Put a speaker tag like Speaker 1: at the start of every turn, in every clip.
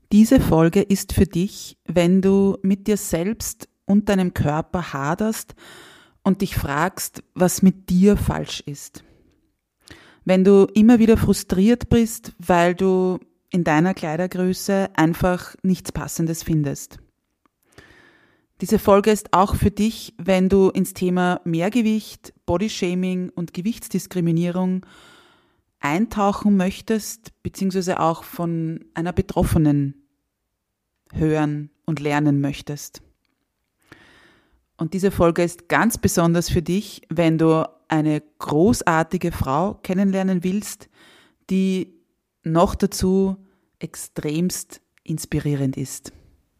Speaker 1: Diese Folge ist für dich, wenn du mit dir selbst und deinem Körper haderst und dich fragst, was mit dir falsch ist. Wenn du immer wieder frustriert bist, weil du in deiner Kleidergröße einfach nichts Passendes findest. Diese Folge ist auch für dich, wenn du ins Thema Mehrgewicht, Bodyshaming und Gewichtsdiskriminierung eintauchen möchtest, beziehungsweise auch von einer Betroffenen hören und lernen möchtest. Und diese Folge ist ganz besonders für dich, wenn du eine großartige Frau kennenlernen willst, die noch dazu extremst inspirierend ist.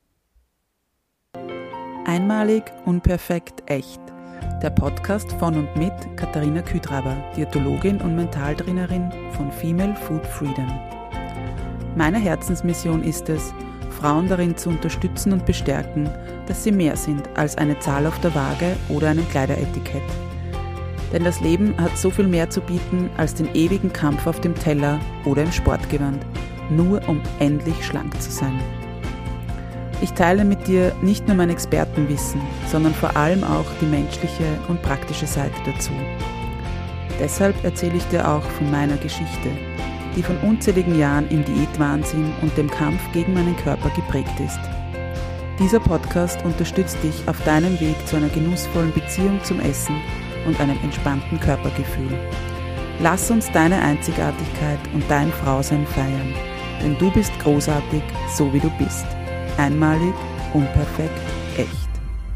Speaker 1: Einmalig, unperfekt, echt. Der Podcast von und mit Katharina Küdraber, Diätologin und Mentaltrainerin von Female Food Freedom. Meine Herzensmission ist es, Frauen darin zu unterstützen und bestärken, dass sie mehr sind als eine Zahl auf der Waage oder einem Kleideretikett. Denn das Leben hat so viel mehr zu bieten als den ewigen Kampf auf dem Teller oder im Sportgewand, nur um endlich schlank zu sein. Ich teile mit dir nicht nur mein Expertenwissen, sondern vor allem auch die menschliche und praktische Seite dazu. Deshalb erzähle ich dir auch von meiner Geschichte, die von unzähligen Jahren im Diätwahnsinn und dem Kampf gegen meinen Körper geprägt ist. Dieser Podcast unterstützt dich auf deinem Weg zu einer genussvollen Beziehung zum Essen und einem entspannten Körpergefühl. Lass uns deine Einzigartigkeit und dein Frausein feiern, denn du bist großartig, so wie du bist. Einmalig, unperfekt, echt.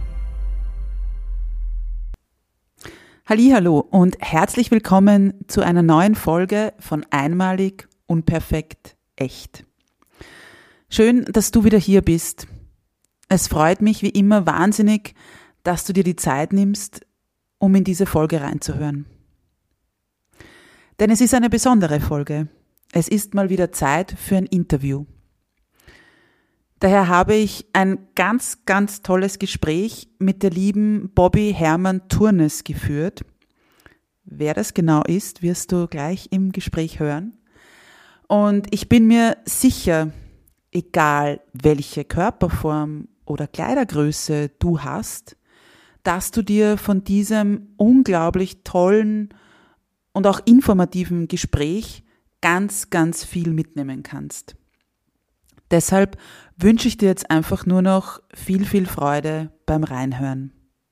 Speaker 1: Hallihallo und herzlich willkommen zu einer neuen Folge von Einmalig, unperfekt, echt. Schön, dass du wieder hier bist. Es freut mich wie immer wahnsinnig, dass du dir die Zeit nimmst, um in diese Folge reinzuhören. Denn es ist eine besondere Folge. Es ist mal wieder Zeit für ein Interview. Daher habe ich ein ganz, ganz tolles Gespräch mit der lieben Bobby Hermann-Turnes geführt. Wer das genau ist, wirst du gleich im Gespräch hören. Und ich bin mir sicher, egal welche Körperform oder Kleidergröße du hast, dass du dir von diesem unglaublich tollen und auch informativen Gespräch ganz, ganz viel mitnehmen kannst. Deshalb wünsche ich dir jetzt einfach nur noch viel, viel Freude beim Reinhören.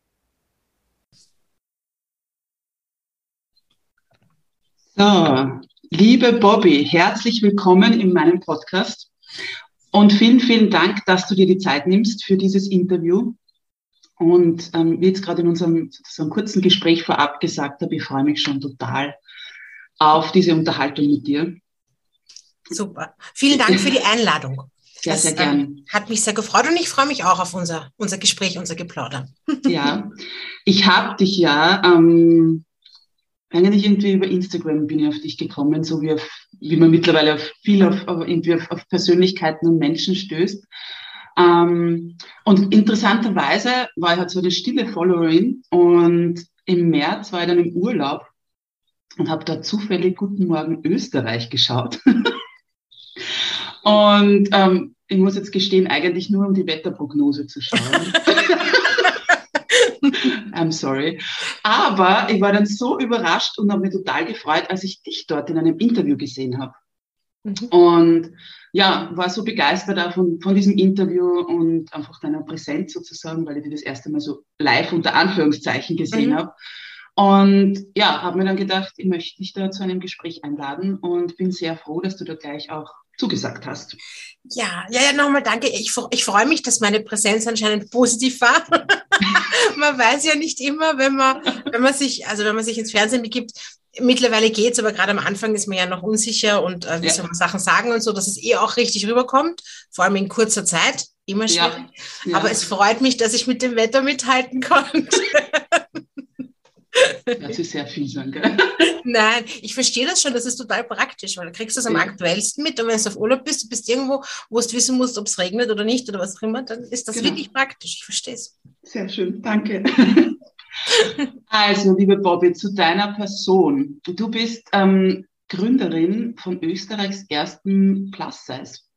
Speaker 2: So, liebe Bobby, herzlich willkommen in meinem Podcast und vielen, vielen Dank, dass du dir die Zeit nimmst für dieses Interview. Und wie jetzt gerade in unserem sozusagen kurzen Gespräch vorab gesagt habe, ich freue mich schon total auf diese Unterhaltung mit dir.
Speaker 3: Super. Vielen Dank für die Einladung.
Speaker 2: Sehr, sehr gern.
Speaker 3: Hat mich sehr gefreut und ich freue mich auch auf unser Gespräch, unser Geplauder.
Speaker 2: Ja, ich habe dich ja eigentlich irgendwie über Instagram bin ich auf dich gekommen, so wie man mittlerweile auf Persönlichkeiten und Menschen stößt. Und interessanterweise war ich halt so eine stille Followerin und im März war ich dann im Urlaub und habe da zufällig Guten Morgen Österreich geschaut. Und ich muss jetzt gestehen, eigentlich nur um die Wetterprognose zu schauen. I'm sorry. Aber ich war dann so überrascht und habe mich total gefreut, als ich dich dort in einem Interview gesehen habe. Und ja, war so begeistert auch von diesem Interview und einfach deiner Präsenz sozusagen, weil ich dich das erste Mal so live unter Anführungszeichen gesehen habe. Und ja, habe mir dann gedacht, ich möchte dich da zu einem Gespräch einladen und bin sehr froh, dass du da gleich auch zugesagt hast.
Speaker 3: Ja, nochmal danke. Ich freue mich, dass meine Präsenz anscheinend positiv war. Man weiß ja nicht immer, wenn man sich ins Fernsehen begibt. Mittlerweile geht's, aber gerade am Anfang ist man ja noch unsicher und wie soll man Sachen sagen und so, dass es auch richtig rüberkommt, vor allem in kurzer Zeit, immer schwierig. Ja. Aber es freut mich, dass ich mit dem Wetter mithalten konnte.
Speaker 2: Das ist sehr viel sagen, gell?
Speaker 3: Nein, ich verstehe das schon, das ist total praktisch, weil du kriegst das am aktuellsten mit und wenn du auf Urlaub bist, du bist irgendwo, wo du wissen musst, ob es regnet oder nicht oder was auch immer, dann ist das wirklich praktisch, ich verstehe es.
Speaker 2: Sehr schön, danke. Also, liebe Bobby, zu deiner Person. Du bist Gründerin von Österreichs ersten Plus-Size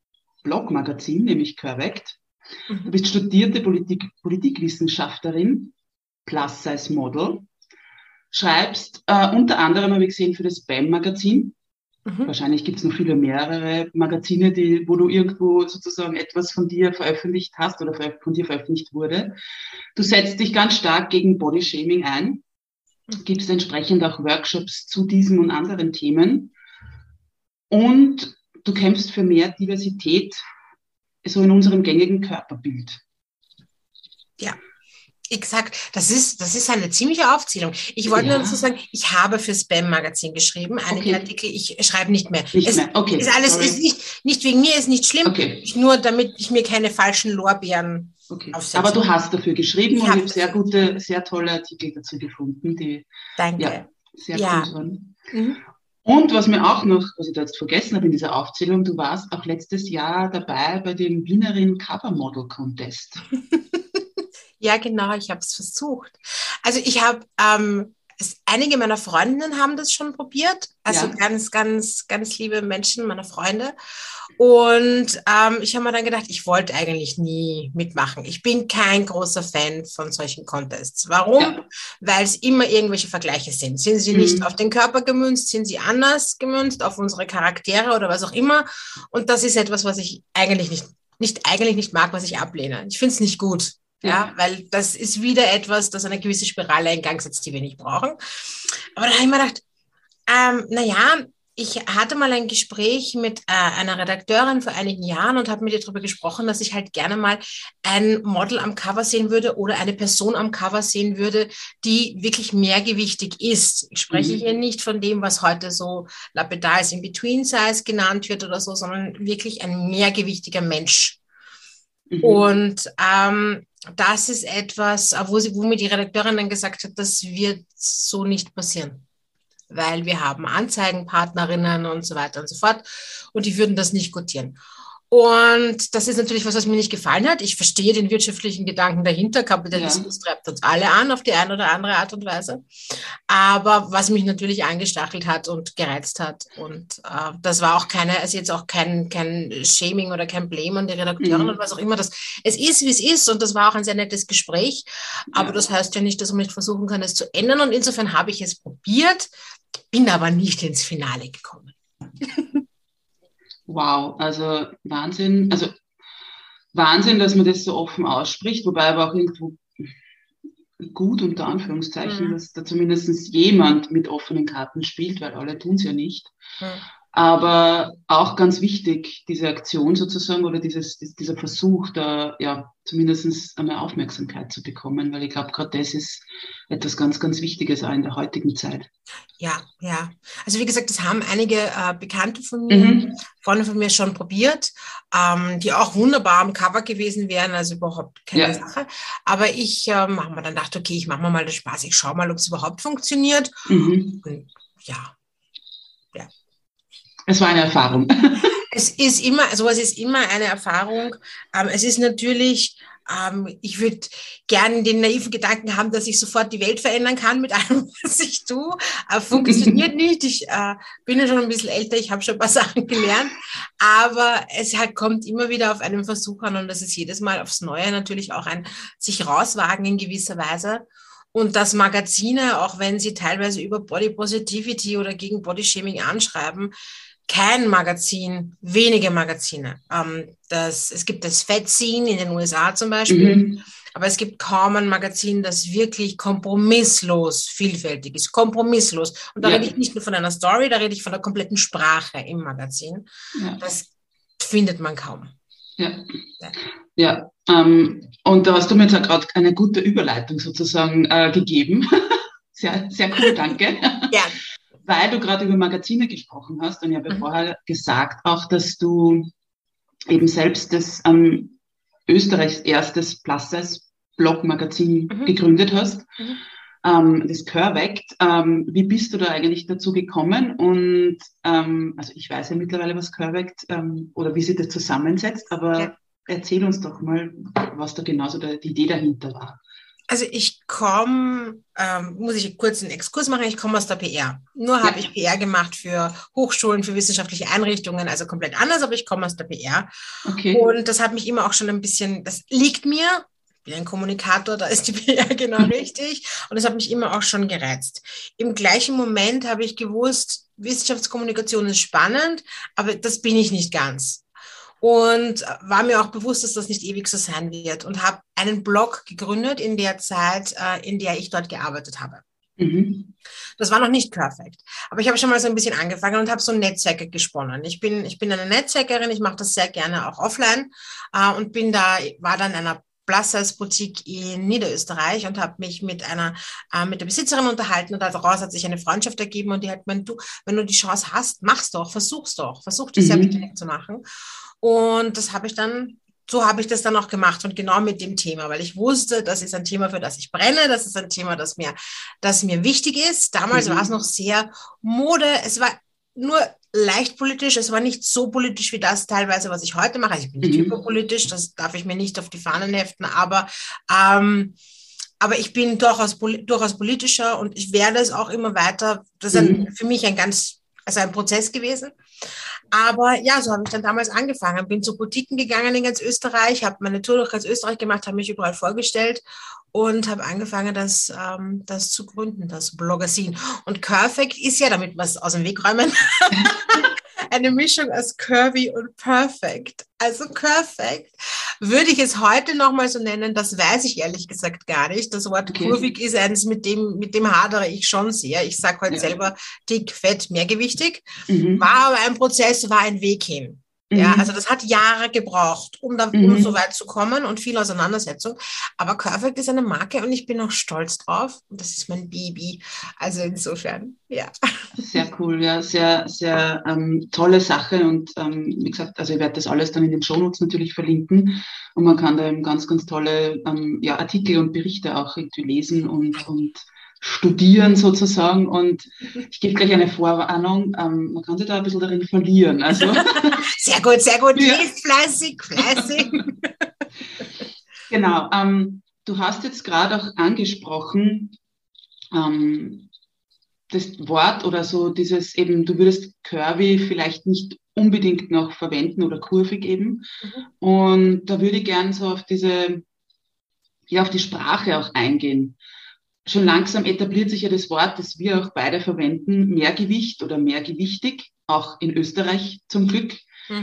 Speaker 2: Blogmagazin, nämlich Correct. Du bist studierte Politikwissenschaftlerin, Plus-Size-Model, schreibst unter anderem, habe ich gesehen, für das BAM-Magazin. Wahrscheinlich gibt es noch viele mehrere Magazine, wo du irgendwo sozusagen etwas von dir veröffentlicht hast oder von dir veröffentlicht wurde. Du setzt dich ganz stark gegen Bodyshaming ein, gibst entsprechend auch Workshops zu diesem und anderen Themen und du kämpfst für mehr Diversität so in unserem gängigen Körperbild.
Speaker 3: Ja. Exakt, das ist eine ziemliche Aufzählung. Ich wollte nur dazu sagen, ich habe für Spam-Magazin geschrieben, einige Artikel, ich schreibe nicht mehr.
Speaker 2: Okay.
Speaker 3: Ist alles ist nicht wegen mir, ist nicht schlimm, nur damit ich mir keine falschen Lorbeeren aufsetze.
Speaker 2: Aber du hast dafür geschrieben und ich habe sehr tolle Artikel dazu gefunden, die
Speaker 3: Danke.
Speaker 2: Sehr cool waren. Und was ich da jetzt vergessen habe in dieser Aufzählung, du warst auch letztes Jahr dabei bei dem Wienerin Cover Model Contest.
Speaker 3: Ja, genau, ich habe es versucht. Also ich habe, einige meiner Freundinnen haben das schon probiert, also ganz, ganz, ganz liebe Menschen, meine Freunde. Und ich habe mir dann gedacht, ich wollte eigentlich nie mitmachen. Ich bin kein großer Fan von solchen Contests. Warum? Ja. Weil es immer irgendwelche Vergleiche sind. Sind sie nicht auf den Körper gemünzt, sind sie anders gemünzt, auf unsere Charaktere oder was auch immer. Und das ist etwas, was ich eigentlich nicht mag, was ich ablehne. Ich finde es nicht gut. Ja, weil das ist wieder etwas, das eine gewisse Spirale in Gang setzt, die wir nicht brauchen. Aber da habe ich mir gedacht, ich hatte mal ein Gespräch mit einer Redakteurin vor einigen Jahren und habe mit ihr darüber gesprochen, dass ich halt gerne mal ein Model am Cover sehen würde oder eine Person am Cover sehen würde, die wirklich mehrgewichtig ist. Ich spreche hier nicht von dem, was heute so lapidar als In-Between-Size genannt wird oder so, sondern wirklich ein mehrgewichtiger Mensch. Und das ist etwas, wo mir die Redakteurin dann gesagt hat, das wird so nicht passieren, weil wir haben Anzeigenpartnerinnen und so weiter und so fort und die würden das nicht quotieren. Und das ist natürlich was mir nicht gefallen hat. Ich verstehe den wirtschaftlichen Gedanken dahinter. Kapitalismus treibt uns alle an auf die eine oder andere Art und Weise. Aber was mich natürlich angestachelt hat und gereizt hat. Und das war auch jetzt auch kein Shaming oder kein Blame an die Redakteurin oder was auch immer. Es ist, wie es ist. Und das war auch ein sehr nettes Gespräch. Aber das heißt ja nicht, dass man nicht versuchen kann, es zu ändern. Und insofern habe ich es probiert, bin aber nicht ins Finale gekommen.
Speaker 2: Wow, also Wahnsinn. Also Wahnsinn, dass man das so offen ausspricht, wobei aber auch irgendwo gut unter Anführungszeichen, dass da zumindest jemand mit offenen Karten spielt, weil alle tun es ja nicht. Aber auch ganz wichtig, diese Aktion sozusagen oder dieser Versuch, da zumindest einmal Aufmerksamkeit zu bekommen, weil ich glaube, gerade das ist etwas ganz, ganz Wichtiges auch in der heutigen Zeit.
Speaker 3: Ja. Also wie gesagt, das haben einige Bekannte von mir, Freunde von mir schon probiert, die auch wunderbar am Cover gewesen wären, also überhaupt keine Sache. Aber ich habe mir dann gedacht, okay, ich mache mir mal den Spaß, ich schaue mal, ob es überhaupt funktioniert. Und
Speaker 2: es war eine Erfahrung.
Speaker 3: Sowas ist immer eine Erfahrung. Es ist natürlich, ich würde gerne den naiven Gedanken haben, dass ich sofort die Welt verändern kann mit allem, was ich tue. Funktioniert nicht. Ich bin ja schon ein bisschen älter, ich habe schon ein paar Sachen gelernt. Aber es kommt immer wieder auf einen Versuch an und das ist jedes Mal aufs Neue natürlich auch ein sich rauswagen in gewisser Weise. Und dass Magazine, auch wenn sie teilweise über Body Positivity oder gegen Bodyshaming anschreiben, kein Magazin, wenige Magazine. Es gibt das Fat Scene in den USA zum Beispiel, aber es gibt kaum ein Magazin, das wirklich kompromisslos vielfältig ist. Kompromisslos. Und da rede ich nicht nur von einer Story, da rede ich von der kompletten Sprache im Magazin. Ja. Das findet man kaum.
Speaker 2: Ja. Und da hast du mir jetzt auch gerade eine gute Überleitung sozusagen gegeben. Sehr, sehr cool, danke.
Speaker 3: Ja.
Speaker 2: Weil du gerade über Magazine gesprochen hast und ich habe vorher gesagt auch, dass du eben selbst das Österreichs erstes Plus-Size-Blog-Magazin gegründet hast, das Correct. Wie bist du da eigentlich dazu gekommen? Und also ich weiß ja mittlerweile, was Correct oder wie sich das zusammensetzt, aber erzähl uns doch mal, was da genauso die Idee dahinter war.
Speaker 3: Also ich komme, muss ich kurz einen Exkurs machen, ich komme aus der PR. Nur habe ich PR gemacht für Hochschulen, für wissenschaftliche Einrichtungen, also komplett anders, aber ich komme aus der PR.
Speaker 2: Okay.
Speaker 3: Und das hat mich immer auch schon ein bisschen, das liegt mir, ich bin ein Kommunikator, da ist die PR genau richtig. Und das hat mich immer auch schon gereizt. Im gleichen Moment habe ich gewusst, Wissenschaftskommunikation ist spannend, aber das bin ich nicht ganz. Und war mir auch bewusst, dass das nicht ewig so sein wird und habe einen Blog gegründet in der Zeit, in der ich dort gearbeitet habe.
Speaker 2: Mhm.
Speaker 3: Das war noch nicht perfekt, aber ich habe schon mal so ein bisschen angefangen und habe so Netzwerke gesponnen. Ich bin eine Netzwerkerin, ich mache das sehr gerne auch offline und war dann in einer Plus-Size-Boutique in Niederösterreich und habe mich mit der Besitzerin unterhalten und daraus hat sich eine Freundschaft ergeben und die hat gemeint, du, wenn du die Chance hast, mach's doch, versuch dich selbstständig zu machen. Und so habe ich das dann auch gemacht und genau mit dem Thema, weil ich wusste, das ist ein Thema, für das ich brenne, das ist ein Thema, das mir wichtig ist. Damals war es noch sehr Mode, es war nur leicht politisch, es war nicht so politisch wie das teilweise, was ich heute mache. Also ich bin nicht hyperpolitisch, das darf ich mir nicht auf die Fahnen heften, aber ich bin durchaus politischer und ich werde es auch immer weiter. Das ist für mich ein Prozess gewesen. Aber ja, so habe ich dann damals angefangen. Bin zu Boutiquen gegangen in ganz Österreich, habe meine Tour durch ganz Österreich gemacht, habe mich überall vorgestellt und habe angefangen, das zu gründen, das Bloggersin. Und Curvec ist ja, damit wir es aus dem Weg räumen, eine Mischung aus curvy und perfect. Also Curvec würde ich es heute nochmal so nennen, das weiß ich ehrlich gesagt gar nicht. Das Wort kurvig ist eins, mit dem hadere ich schon sehr. Ich sage heute selber dick, fett, mehrgewichtig. War aber ein Prozess, war ein Weg hin. Ja, also das hat Jahre gebraucht, um so weit zu kommen und viel Auseinandersetzung. Aber Curvec ist eine Marke und ich bin auch stolz drauf. Und das ist mein Baby. Also insofern, ja.
Speaker 2: Sehr cool, ja, sehr, sehr tolle Sache. Und wie gesagt, also ich werde das alles dann in den Shownotes natürlich verlinken. Und man kann da eben ganz, ganz tolle Artikel und Berichte auch irgendwie lesen und studieren sozusagen. Und ich gebe gleich eine Vorwarnung, man kann sich da ein bisschen darin verlieren. Also
Speaker 3: sehr gut, ja. Lest fleißig.
Speaker 2: Genau, du hast jetzt gerade auch angesprochen, das Wort oder so dieses eben, du würdest curvy vielleicht nicht unbedingt noch verwenden oder kurvig eben. Und da würde ich gern so auf auf die Sprache auch eingehen. Schon langsam etabliert sich ja das Wort, das wir auch beide verwenden, Mehrgewicht oder mehrgewichtig, auch in Österreich zum Glück.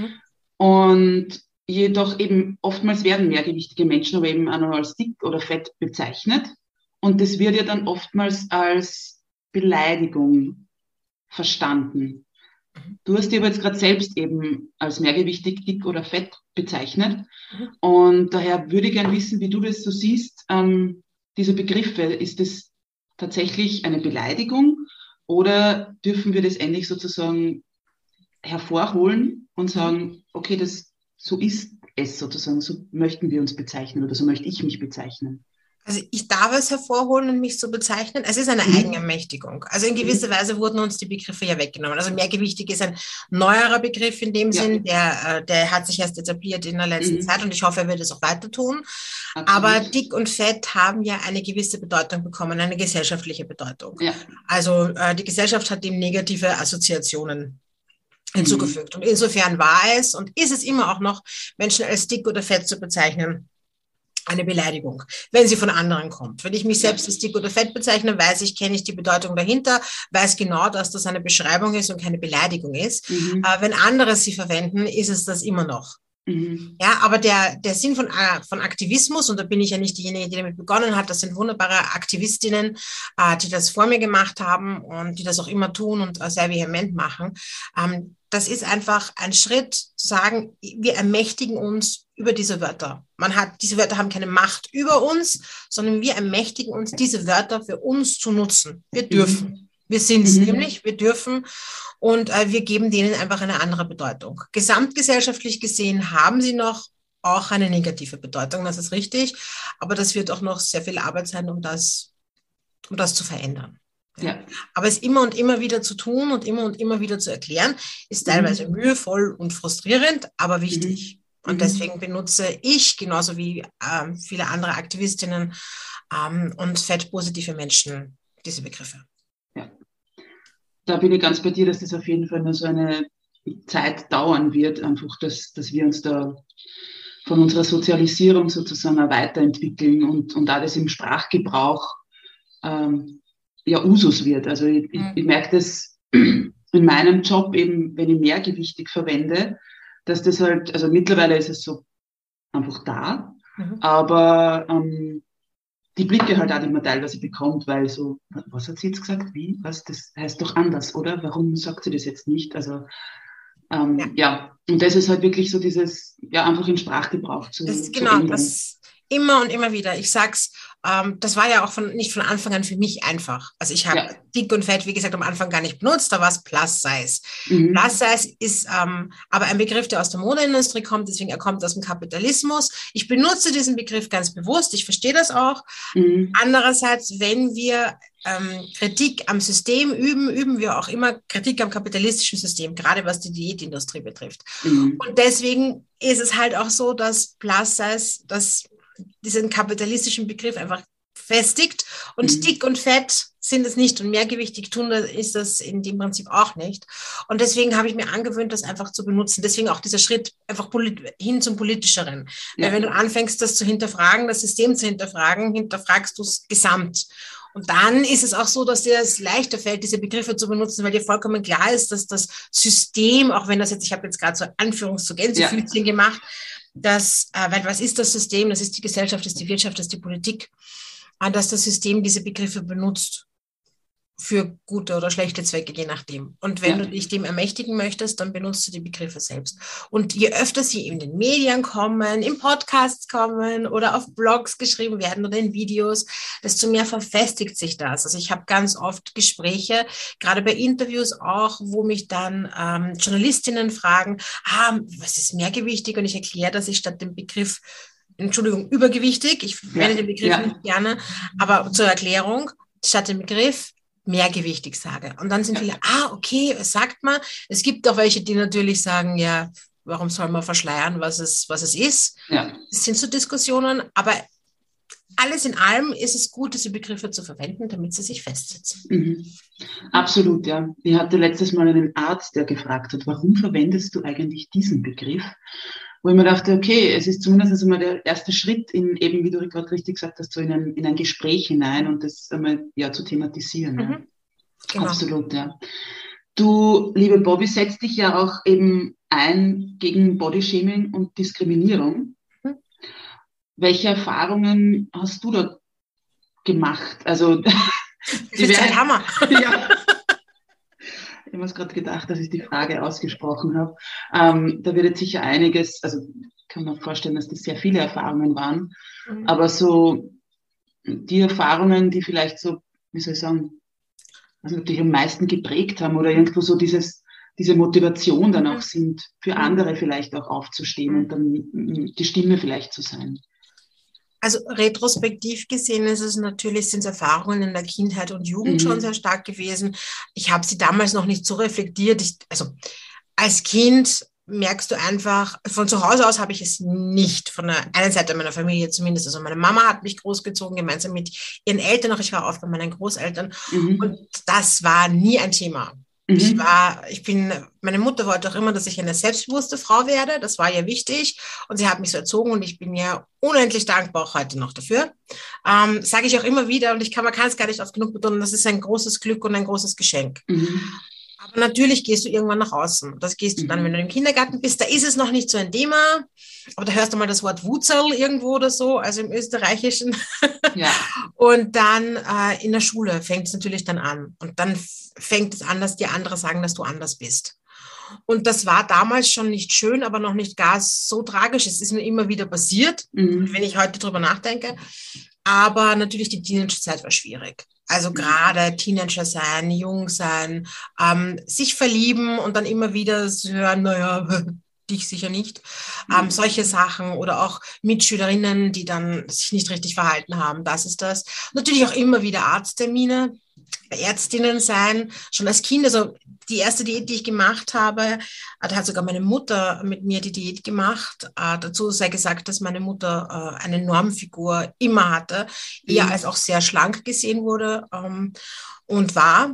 Speaker 2: Und jedoch eben oftmals werden mehrgewichtige Menschen aber eben auch noch als dick oder fett bezeichnet. Und das wird ja dann oftmals als Beleidigung verstanden. Du hast dich aber jetzt gerade selbst eben als mehrgewichtig, dick oder fett bezeichnet. Und daher würde ich gerne wissen, wie du das so siehst, diese Begriffe. Ist das tatsächlich eine Beleidigung oder dürfen wir das endlich sozusagen hervorholen und sagen, okay, so ist es sozusagen, so möchten wir uns bezeichnen oder so möchte ich mich bezeichnen?
Speaker 3: Also ich darf es hervorholen und mich so bezeichnen. Es ist eine Eigenermächtigung. Also in gewisser Weise wurden uns die Begriffe ja weggenommen. Also mehrgewichtig ist ein neuerer Begriff in dem Sinn, der hat sich erst etabliert in der letzten Zeit und ich hoffe, er wird es auch weiter tun. Absolut. Aber dick und fett haben ja eine gewisse Bedeutung bekommen, eine gesellschaftliche Bedeutung. Ja. Also die Gesellschaft hat dem negative Assoziationen hinzugefügt. Und insofern war es und ist es immer auch noch, Menschen als dick oder fett zu bezeichnen, eine Beleidigung, wenn sie von anderen kommt. Wenn ich mich selbst als dick oder fett bezeichne, kenne ich die Bedeutung dahinter, weiß genau, dass das eine Beschreibung ist und keine Beleidigung ist. Wenn andere sie verwenden, ist es das immer noch. Ja, aber der Sinn von Aktivismus, und da bin ich ja nicht diejenige, die damit begonnen hat, das sind wunderbare Aktivistinnen, die das vor mir gemacht haben und die das auch immer tun und sehr vehement machen. Das ist einfach ein Schritt zu sagen, wir ermächtigen uns über diese Wörter. Diese Wörter haben keine Macht über uns, sondern wir ermächtigen uns, diese Wörter für uns zu nutzen. Wir dürfen. Wir sind es nämlich, wir dürfen und wir geben denen einfach eine andere Bedeutung. Gesamtgesellschaftlich gesehen haben sie noch auch eine negative Bedeutung, das ist richtig, aber das wird auch noch sehr viel Arbeit sein, um das zu verändern. Ja. Aber es immer und immer wieder zu tun und immer wieder zu erklären, ist teilweise mühevoll und frustrierend, aber wichtig. Und deswegen benutze ich, genauso wie viele andere Aktivistinnen und fettpositive Menschen, diese Begriffe.
Speaker 2: Ja. Da bin ich ganz bei dir, dass das auf jeden Fall nur so eine Zeit dauern wird, einfach, dass wir uns da von unserer Sozialisierung sozusagen auch weiterentwickeln und auch das im Sprachgebrauch Usus wird. Also ich merke das in meinem Job eben, wenn ich mehrgewichtig verwende, dass das halt, also mittlerweile ist es so einfach da, aber die Blicke halt auch, die man teilweise bekommt, weil so, was hat sie jetzt gesagt, wie, was, das heißt doch anders, oder? Warum sagt sie das jetzt nicht? Also und das ist halt wirklich so dieses, einfach im Sprachgebrauch zu ändern.
Speaker 3: Das immer und immer wieder. Ich sag's, das war ja auch nicht von Anfang an für mich einfach. Also ich habe dick und fett, wie gesagt, am Anfang gar nicht benutzt, da war es Plus Size. Plus Size ist aber ein Begriff, der aus der Modeindustrie kommt, deswegen er kommt aus dem Kapitalismus. Ich benutze diesen Begriff ganz bewusst, ich verstehe das auch. Andererseits, wenn wir Kritik am System üben wir auch immer Kritik am kapitalistischen System, gerade was die Diätindustrie betrifft. Und deswegen ist es halt auch so, dass Plus Size diesen kapitalistischen Begriff einfach festigt und dick und fett sind es nicht und mehrgewichtig ist das in dem Prinzip auch nicht. Und deswegen habe ich mir angewöhnt, das einfach zu benutzen. Deswegen auch dieser Schritt einfach hin zum Politischeren. Weil wenn du anfängst, das zu hinterfragen, das System zu hinterfragen, hinterfragst du es gesamt. Und dann ist es auch so, dass dir es leichter fällt, diese Begriffe zu benutzen, weil dir vollkommen klar ist, dass das System, auch wenn das jetzt, ich habe jetzt gerade so Anführungs- zu Gänsefüßchen gemacht, weil was ist das System? Das ist die Gesellschaft, das ist die Wirtschaft, das ist die Politik, dass das System diese Begriffe benutzt für gute oder schlechte Zwecke, je nachdem. Und wenn du dich dem ermächtigen möchtest, dann benutzt du die Begriffe selbst. Und je öfter sie in den Medien kommen, in Podcasts kommen oder auf Blogs geschrieben werden oder in Videos, desto mehr verfestigt sich das. Also ich habe ganz oft Gespräche, gerade bei Interviews auch, wo mich dann Journalistinnen fragen, was ist mehrgewichtig? Und ich erkläre, dass ich statt dem Begriff übergewichtig, ich verwende den Begriff nicht gerne, aber zur Erklärung, statt dem Begriff mehrgewichtig sage. Und dann sind viele, okay, sagt man. Es gibt auch welche, die natürlich sagen, ja, warum soll man verschleiern, was es ist? Ja. Das sind so Diskussionen, aber alles in allem ist es gut, diese Begriffe zu verwenden, damit sie sich festsetzen.
Speaker 2: Absolut, ja. Ich hatte letztes Mal einen Arzt, der gefragt hat, warum verwendest du eigentlich diesen Begriff? Wo ich mir dachte, okay, es ist zumindest einmal der erste Schritt in eben, wie du gerade richtig gesagt hast, so in ein Gespräch hinein und das einmal zu thematisieren. Ja. Genau. Absolut, ja. Du, liebe Bobby, setzt dich ja auch eben ein gegen Bodyshaming und Diskriminierung. Welche Erfahrungen hast du da gemacht? Also,
Speaker 3: die wäre ein Hammer.
Speaker 2: Ja. Ich habe mir gerade gedacht, dass ich die Frage ausgesprochen habe. Da wird jetzt sicher einiges, also kann man vorstellen, dass das sehr viele Erfahrungen waren, aber so die Erfahrungen, die vielleicht so, wie soll ich sagen, also dich am meisten geprägt haben oder irgendwo so diese Motivation dann auch sind, für andere vielleicht auch aufzustehen und dann die Stimme vielleicht zu sein.
Speaker 3: Also retrospektiv gesehen sind es Erfahrungen in der Kindheit und Jugend schon sehr stark gewesen. Ich habe sie damals noch nicht so reflektiert. Also als Kind merkst du einfach, von zu Hause aus habe ich es nicht, von der einen Seite meiner Familie zumindest. Also meine Mama hat mich großgezogen, gemeinsam mit ihren Eltern, auch ich war oft bei meinen Großeltern und das war nie ein Thema. Meine Mutter wollte auch immer, dass ich eine selbstbewusste Frau werde. Das war ihr wichtig. Und sie hat mich so erzogen und ich bin ihr unendlich dankbar auch heute noch dafür. Sage ich auch immer wieder und man kann es gar nicht oft genug betonen, das ist ein großes Glück und ein großes Geschenk. Aber natürlich gehst du irgendwann nach außen. Das gehst du dann, wenn du im Kindergarten bist, da ist es noch nicht so ein Thema. Aber da hörst du mal das Wort Wutzel irgendwo oder so, also im Österreichischen. Ja. Und dann in der Schule fängt es natürlich dann an. Und dann fängt es an, dass dir andere sagen, dass du anders bist. Und das war damals schon nicht schön, aber noch nicht gar so tragisch. Es ist mir immer wieder passiert, wenn ich heute drüber nachdenke. Aber natürlich die Teenagerzeit war schwierig. Also gerade Teenager sein, jung sein, sich verlieben und dann immer wieder zu hören, naja, dich sicher nicht. Solche Sachen oder auch Mitschülerinnen, die dann sich nicht richtig verhalten haben, das ist das. Natürlich auch immer wieder Arzttermine, Ärztinnen sein, schon als Kind, also die erste Diät, die ich gemacht habe, da hat sogar meine Mutter mit mir die Diät gemacht. Dazu sei gesagt, dass meine Mutter eine Normfigur immer hatte, eher als auch sehr schlank gesehen wurde und war.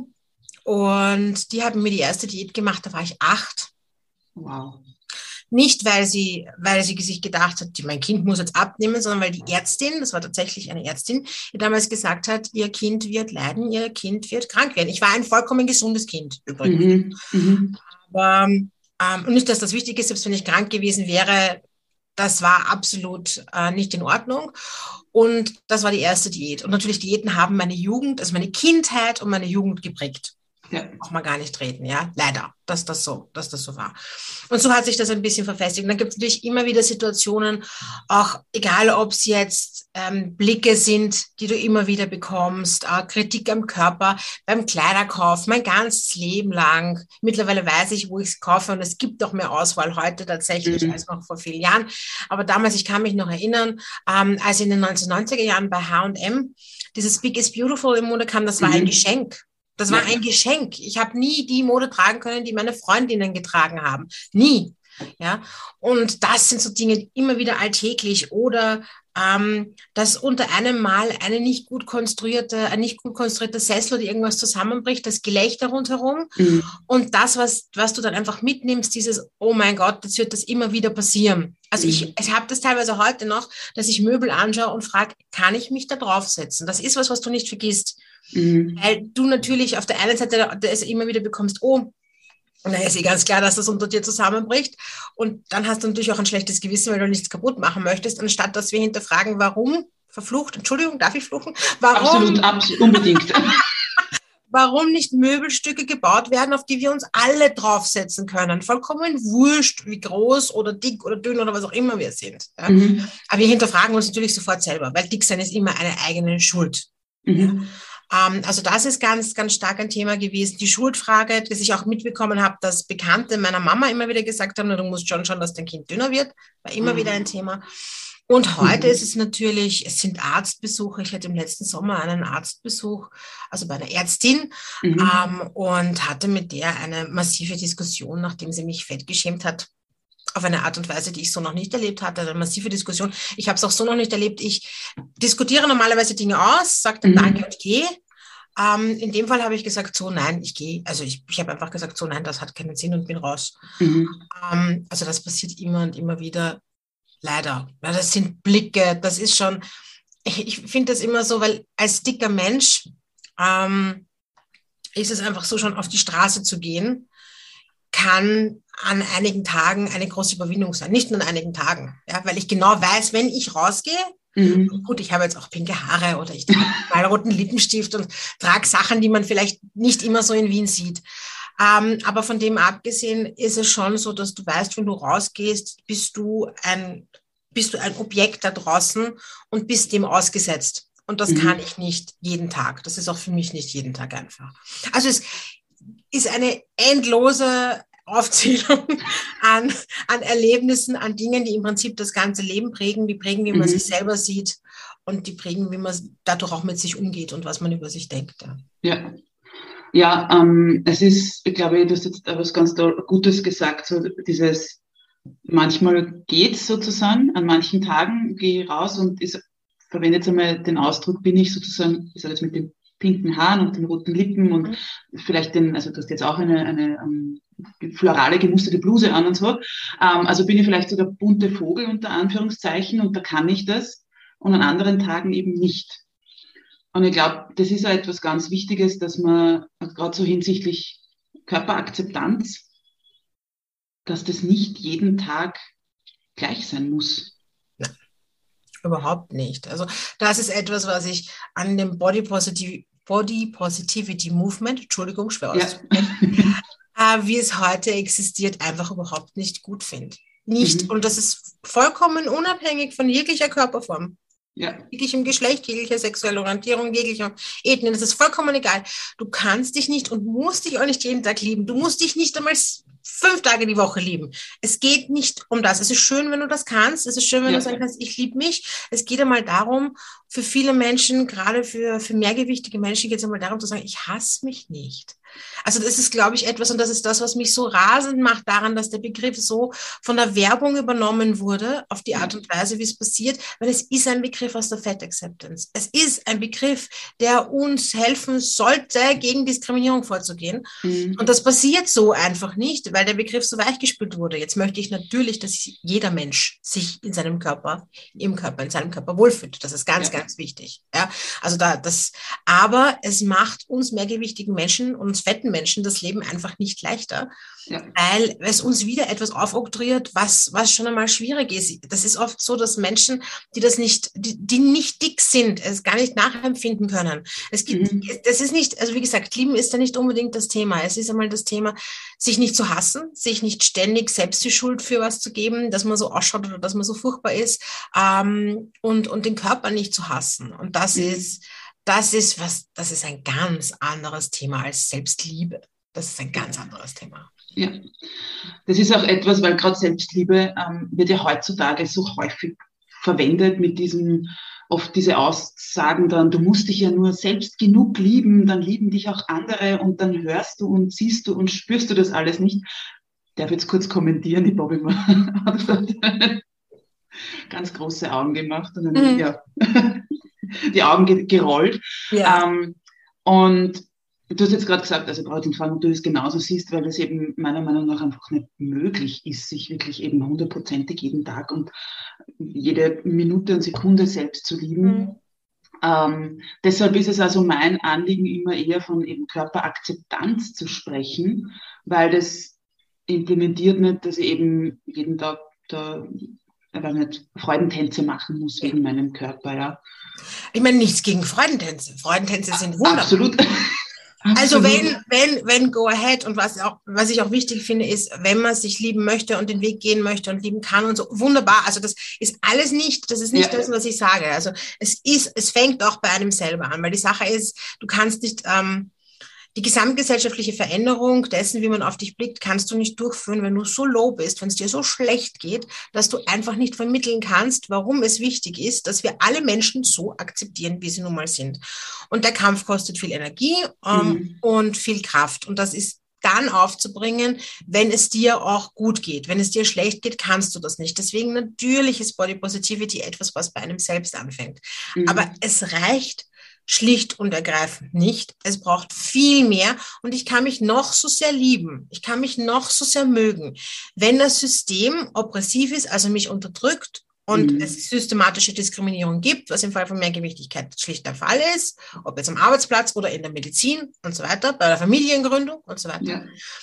Speaker 3: Und die haben mir die erste Diät gemacht, da war ich 8.
Speaker 2: Wow.
Speaker 3: Nicht, weil sie sich gedacht hat, mein Kind muss jetzt abnehmen, sondern weil die Ärztin, das war tatsächlich eine Ärztin, die damals gesagt hat, ihr Kind wird leiden, ihr Kind wird krank werden. Ich war ein vollkommen gesundes Kind übrigens. Aber und nicht, dass das wichtig ist, selbst wenn ich krank gewesen wäre, das war absolut nicht in Ordnung. Und das war die erste Diät. Und natürlich, Diäten haben meine Jugend, also meine Kindheit und meine Jugend geprägt. Ja. Auch mal gar nicht reden, ja, leider, dass das so war. Und so hat sich das ein bisschen verfestigt. Und dann gibt es natürlich immer wieder Situationen, auch egal ob es jetzt Blicke sind, die du immer wieder bekommst, Kritik am Körper, beim Kleiderkauf, mein ganzes Leben lang. Mittlerweile weiß ich, wo ich es kaufe und es gibt auch mehr Auswahl heute tatsächlich als noch vor vielen Jahren. Aber damals, ich kann mich noch erinnern, als in den 1990er Jahren bei H&M dieses Big is Beautiful im Mode kam, das war ein Geschenk. Das war ein Geschenk. Ich habe nie die Mode tragen können, die meine Freundinnen getragen haben. Nie. Ja. Und das sind so Dinge, die immer wieder alltäglich oder dass unter einem Mal ein nicht gut konstruierter Sessel oder irgendwas zusammenbricht, das Gelächter rundherum. Und das, was du dann einfach mitnimmst, dieses, oh mein Gott, das wird das immer wieder passieren. Also ich habe das teilweise heute noch, dass ich Möbel anschaue und frage, kann ich mich da draufsetzen? Das ist was du nicht vergisst. Weil du natürlich auf der einen Seite es immer wieder bekommst, oh, und dann ist ganz klar, dass das unter dir zusammenbricht. Und dann hast du natürlich auch ein schlechtes Gewissen, weil du nichts kaputt machen möchtest, anstatt dass wir hinterfragen, warum, verflucht, Entschuldigung, darf ich fluchen? Warum,
Speaker 2: absolut, unbedingt.
Speaker 3: Warum nicht Möbelstücke gebaut werden, auf die wir uns alle draufsetzen können? Vollkommen wurscht, wie groß oder dick oder dünn oder was auch immer wir sind. Ja? Aber wir hinterfragen uns natürlich sofort selber, weil dick sein ist immer eine eigene Schuld. Ja? Also das ist ganz, ganz stark ein Thema gewesen. Die Schuldfrage, dass ich auch mitbekommen habe, dass Bekannte meiner Mama immer wieder gesagt haben, du musst schon schauen, dass dein Kind dünner wird. War immer wieder ein Thema. Und heute ist es natürlich, es sind Arztbesuche. Ich hatte im letzten Sommer einen Arztbesuch, also bei einer Ärztin, und hatte mit der eine massive Diskussion, nachdem sie mich fettgeschämt hat. Auf eine Art und Weise, die ich so noch nicht erlebt hatte, eine massive Diskussion. Ich habe es auch so noch nicht erlebt. Ich diskutiere normalerweise Dinge aus, sage dann Danke und gehe. In dem Fall habe ich gesagt, so nein, ich gehe. Also ich habe einfach gesagt, so nein, das hat keinen Sinn und bin raus. Also das passiert immer und immer wieder, leider. Ja, das sind Blicke, das ist schon, ich finde das immer so, weil als dicker Mensch ist es einfach so, schon auf die Straße zu gehen, kann an einigen Tagen eine große Überwindung sein. Nicht nur an einigen Tagen, ja, weil ich genau weiß, wenn ich rausgehe, gut, ich habe jetzt auch pinke Haare oder ich trage mal roten Lippenstift und trage Sachen, die man vielleicht nicht immer so in Wien sieht. Aber von dem abgesehen ist es schon so, dass du weißt, wenn du rausgehst, bist du ein Objekt da draußen und bist dem ausgesetzt. Und das kann ich nicht jeden Tag. Das ist auch für mich nicht jeden Tag einfach. Also es ist eine endlose Aufzählung an Erlebnissen, an Dingen, die im Prinzip das ganze Leben prägen, die prägen, wie man sich selber sieht und die prägen, wie man dadurch auch mit sich umgeht und was man über sich denkt.
Speaker 2: Ja, es ist, ich glaube, du hast jetzt etwas ganz Gutes gesagt, so dieses, manchmal geht's sozusagen, an manchen Tagen gehe ich raus und verwende jetzt einmal den Ausdruck, bin ich sozusagen, ich sage jetzt mit den pinken Haaren und den roten Lippen und vielleicht also du hast jetzt auch eine florale gemusterte Bluse an und so. Also bin ich vielleicht so der bunte Vogel unter Anführungszeichen und da kann ich das und an anderen Tagen eben nicht. Und ich glaube, das ist auch etwas ganz Wichtiges, dass man gerade so hinsichtlich Körperakzeptanz, dass das nicht jeden Tag gleich sein muss.
Speaker 3: Überhaupt nicht. Also das ist etwas, was ich an dem Body Positivity Movement, Entschuldigung, schwer auszusprechen, wie es heute existiert, einfach überhaupt nicht gut finde. Nicht, und das ist vollkommen unabhängig von jeglicher Körperform. Ja. Jeglichem Geschlecht, jeglicher sexueller Orientierung, jeglicher Ethnie, das ist vollkommen egal. Du kannst dich nicht und musst dich auch nicht jeden Tag lieben. Du musst dich nicht einmal 5 Tage die Woche lieben. Es geht nicht um das. Es ist schön, wenn du das kannst. Es ist schön, wenn du sagen kannst, ich liebe mich. Es geht einmal darum, für viele Menschen, gerade für mehrgewichtige Menschen, geht es einmal darum zu sagen, ich hasse mich nicht. Also das ist, glaube ich, etwas, und das ist das, was mich so rasend macht daran, dass der Begriff so von der Werbung übernommen wurde, auf die Art und Weise, wie es passiert, weil es ist ein Begriff aus der Fat Acceptance. Es ist ein Begriff, der uns helfen sollte, gegen Diskriminierung vorzugehen. Und das passiert so einfach nicht, weil der Begriff so weichgespült wurde. Jetzt möchte ich natürlich, dass jeder Mensch sich in seinem Körper wohlfühlt. Das ist ganz, ganz wichtig. Ja, also aber es macht uns mehrgewichtigen Menschen und fetten Menschen das Leben einfach nicht leichter, weil es uns wieder etwas aufoktroyiert, was schon einmal schwierig ist. Das ist oft so, dass Menschen, die nicht dick sind, es gar nicht nachempfinden können. Das ist nicht, also wie gesagt, Lieben ist da nicht unbedingt das Thema. Es ist einmal das Thema, sich nicht zu hassen, sich nicht ständig selbst die Schuld für was zu geben, dass man so ausschaut oder dass man so furchtbar ist, und den Körper nicht zu hassen. Und das ist ein ganz anderes Thema als Selbstliebe. Das ist ein ganz anderes Thema.
Speaker 2: Ja, das ist auch etwas, weil gerade Selbstliebe wird ja heutzutage so häufig verwendet mit oft diese Aussagen dann, du musst dich ja nur selbst genug lieben, dann lieben dich auch andere und dann hörst du und siehst du und spürst du das alles nicht. Ich darf jetzt kurz kommentieren, die Bobby hat ganz große Augen gemacht und dann, die Augen gerollt. Ja. Und du hast jetzt gerade gesagt, also brauche ich nicht fragen, ob du das genauso siehst, weil das eben meiner Meinung nach einfach nicht möglich ist, sich wirklich eben 100%ig jeden Tag und jede Minute und Sekunde selbst zu lieben. Deshalb ist es also mein Anliegen, immer eher von eben Körperakzeptanz zu sprechen, weil das implementiert nicht, dass ich eben jeden Tag Freudentänze machen muss wegen meinem Körper, ja.
Speaker 3: Ich meine, nichts gegen Freudentänze. Freudentänze sind wunderbar.
Speaker 2: Absolut.
Speaker 3: Also wenn go ahead, und was ich auch wichtig finde, ist, wenn man sich lieben möchte und den Weg gehen möchte und lieben kann und so, wunderbar. Also das ist alles nicht, das ist nicht das, was ich sage. Also es fängt auch bei einem selber an, weil die Sache ist, du kannst nicht, die gesamtgesellschaftliche Veränderung dessen, wie man auf dich blickt, kannst du nicht durchführen, wenn du so low bist, wenn es dir so schlecht geht, dass du einfach nicht vermitteln kannst, warum es wichtig ist, dass wir alle Menschen so akzeptieren, wie sie nun mal sind. Und der Kampf kostet viel Energie und viel Kraft. Und das ist dann aufzubringen, wenn es dir auch gut geht. Wenn es dir schlecht geht, kannst du das nicht. Deswegen natürlich ist Body Positivity etwas, was bei einem selbst anfängt. Aber es reicht schlicht und ergreifend nicht. Es braucht viel mehr und ich kann mich noch so sehr lieben. Ich kann mich noch so sehr mögen. Wenn das System oppressiv ist, also mich unterdrückt und es systematische Diskriminierung gibt, was im Fall von Mehrgewichtigkeit schlicht der Fall ist, ob jetzt am Arbeitsplatz oder in der Medizin und so weiter, bei der Familiengründung und so weiter,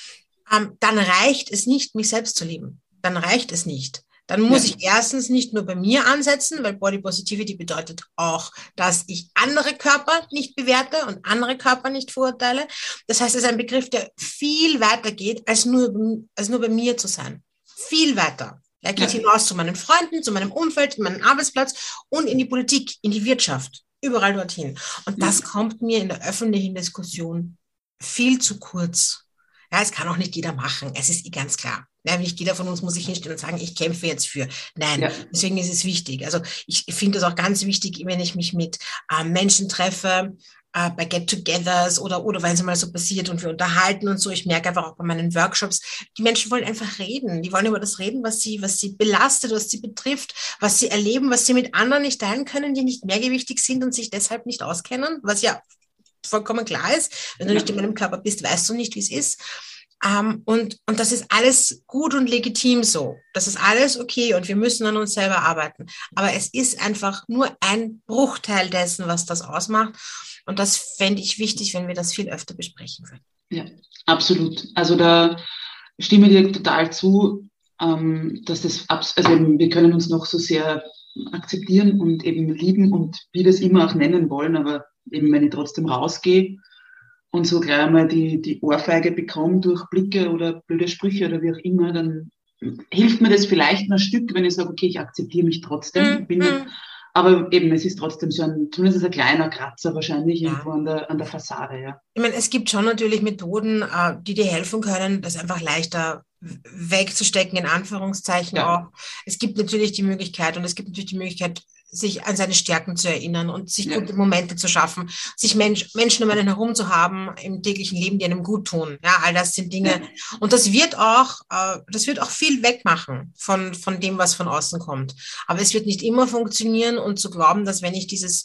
Speaker 3: dann reicht es nicht, mich selbst zu lieben. Dann reicht es nicht. Dann muss ich erstens nicht nur bei mir ansetzen, weil Body Positivity bedeutet auch, dass ich andere Körper nicht bewerte und andere Körper nicht verurteile. Das heißt, es ist ein Begriff, der viel weiter geht, als nur bei mir zu sein. Viel weiter. Er geht hinaus zu meinen Freunden, zu meinem Umfeld, in meinen Arbeitsplatz und in die Politik, in die Wirtschaft, überall dorthin. Und das kommt mir in der öffentlichen Diskussion viel zu kurz. Ja, es kann auch nicht jeder machen. Es ist ganz klar. Ja, nicht jeder von uns muss sich hinstellen und sagen, ich kämpfe jetzt für. Nein, deswegen ist es wichtig. Also ich finde es auch ganz wichtig, wenn ich mich mit Menschen treffe, bei Get-togethers oder wenn es mal so passiert und wir unterhalten und so. Ich merke einfach auch bei meinen Workshops, die Menschen wollen einfach reden. Die wollen über das reden, was sie belastet, was sie betrifft, was sie erleben, was sie mit anderen nicht teilen können, die nicht mehrgewichtig sind und sich deshalb nicht auskennen, was ja vollkommen klar ist. Wenn du nicht in meinem Körper bist, weißt du nicht, wie es ist. Und das ist alles gut und legitim so. Das ist alles okay und wir müssen an uns selber arbeiten. Aber es ist einfach nur ein Bruchteil dessen, was das ausmacht. Und das fände ich wichtig, wenn wir das viel öfter besprechen würden.
Speaker 2: Ja, absolut. Also da stimme ich dir total zu, dass wir können uns noch so sehr akzeptieren und eben lieben und wie das immer auch nennen wollen, aber eben wenn ich trotzdem rausgehe und so gleich einmal die Ohrfeige bekomme durch Blicke oder blöde Sprüche oder wie auch immer, dann hilft mir das vielleicht ein Stück, wenn ich sage, okay, ich akzeptiere mich trotzdem. Aber eben, es ist trotzdem zumindest ein kleiner Kratzer wahrscheinlich irgendwo an der Fassade. Ja.
Speaker 3: Ich meine, es gibt schon natürlich Methoden, die dir helfen können, das einfach leichter wegzustecken, in Anführungszeichen auch. Es gibt natürlich die Möglichkeit sich an seine Stärken zu erinnern und sich gute Momente zu schaffen, sich Menschen um einen herum zu haben im täglichen Leben, die einem gut tun. Ja, all das sind Dinge. Und das wird auch viel wegmachen von dem, was von außen kommt. Aber es wird nicht immer funktionieren, und zu glauben, dass wenn ich diese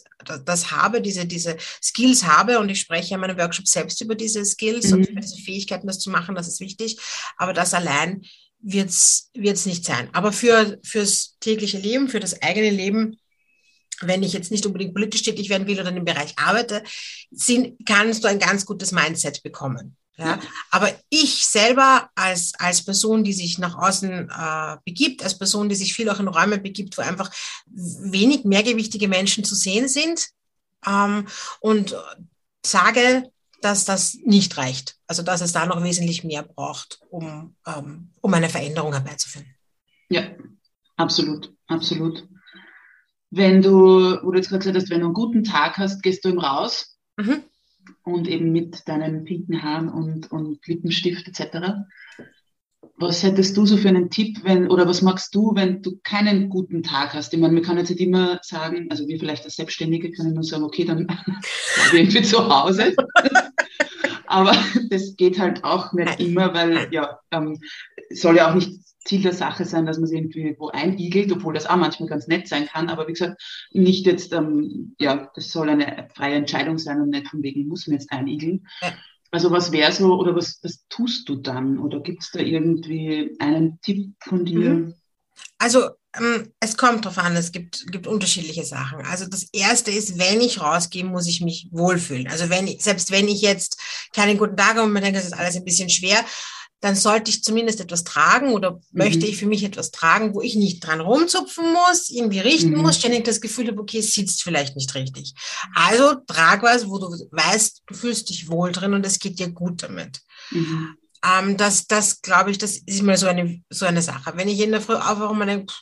Speaker 3: Skills habe, und ich spreche in meinem Workshop selbst über diese Skills und über diese Fähigkeiten, das zu machen, das ist wichtig. Aber das allein wird's nicht sein. Aber fürs tägliche Leben, für das eigene Leben, wenn ich jetzt nicht unbedingt politisch tätig werden will oder in dem Bereich arbeite, kannst du ein ganz gutes Mindset bekommen. Ja? Aber ich selber als Person, die sich nach außen begibt, als Person, die sich viel auch in Räume begibt, wo einfach wenig mehrgewichtige Menschen zu sehen sind, und sage, dass das nicht reicht. Also dass es da noch wesentlich mehr braucht, um eine Veränderung herbeizuführen.
Speaker 2: Ja, absolut, absolut. Wo du jetzt gerade gesagt hast, wenn du einen guten Tag hast, gehst du eben raus und eben mit deinen pinken Haaren und Lippenstift etc. Was hättest du so für einen Tipp, oder was magst du, wenn du keinen guten Tag hast? Ich meine, man kann jetzt nicht immer sagen, also wir vielleicht als Selbstständige können nur sagen, okay, dann bleibe ich irgendwie zu Hause. Aber das geht halt auch nicht immer, weil soll ja auch nicht Ziel der Sache sein, dass man sich irgendwie wo einigelt, obwohl das auch manchmal ganz nett sein kann. Aber wie gesagt, nicht jetzt, das soll eine freie Entscheidung sein und nicht von wegen, muss man jetzt einigeln. Ja. Also was wäre so, oder was tust du dann? Oder gibt es da irgendwie einen Tipp von dir?
Speaker 3: Also es kommt drauf an, es gibt unterschiedliche Sachen. Also das Erste ist, wenn ich rausgehe, muss ich mich wohlfühlen. Also selbst wenn ich jetzt keinen guten Tag habe und mir denke, das ist alles ein bisschen schwer, dann sollte ich zumindest etwas tragen oder möchte ich für mich etwas tragen, wo ich nicht dran rumzupfen muss, irgendwie richten muss, ständig das Gefühl habe, okay, es sitzt vielleicht nicht richtig. Also trag was, wo du weißt, du fühlst dich wohl drin und es geht dir gut damit. Das glaube ich, das ist immer so eine Sache. Wenn ich in der Früh aufwache und mir denke,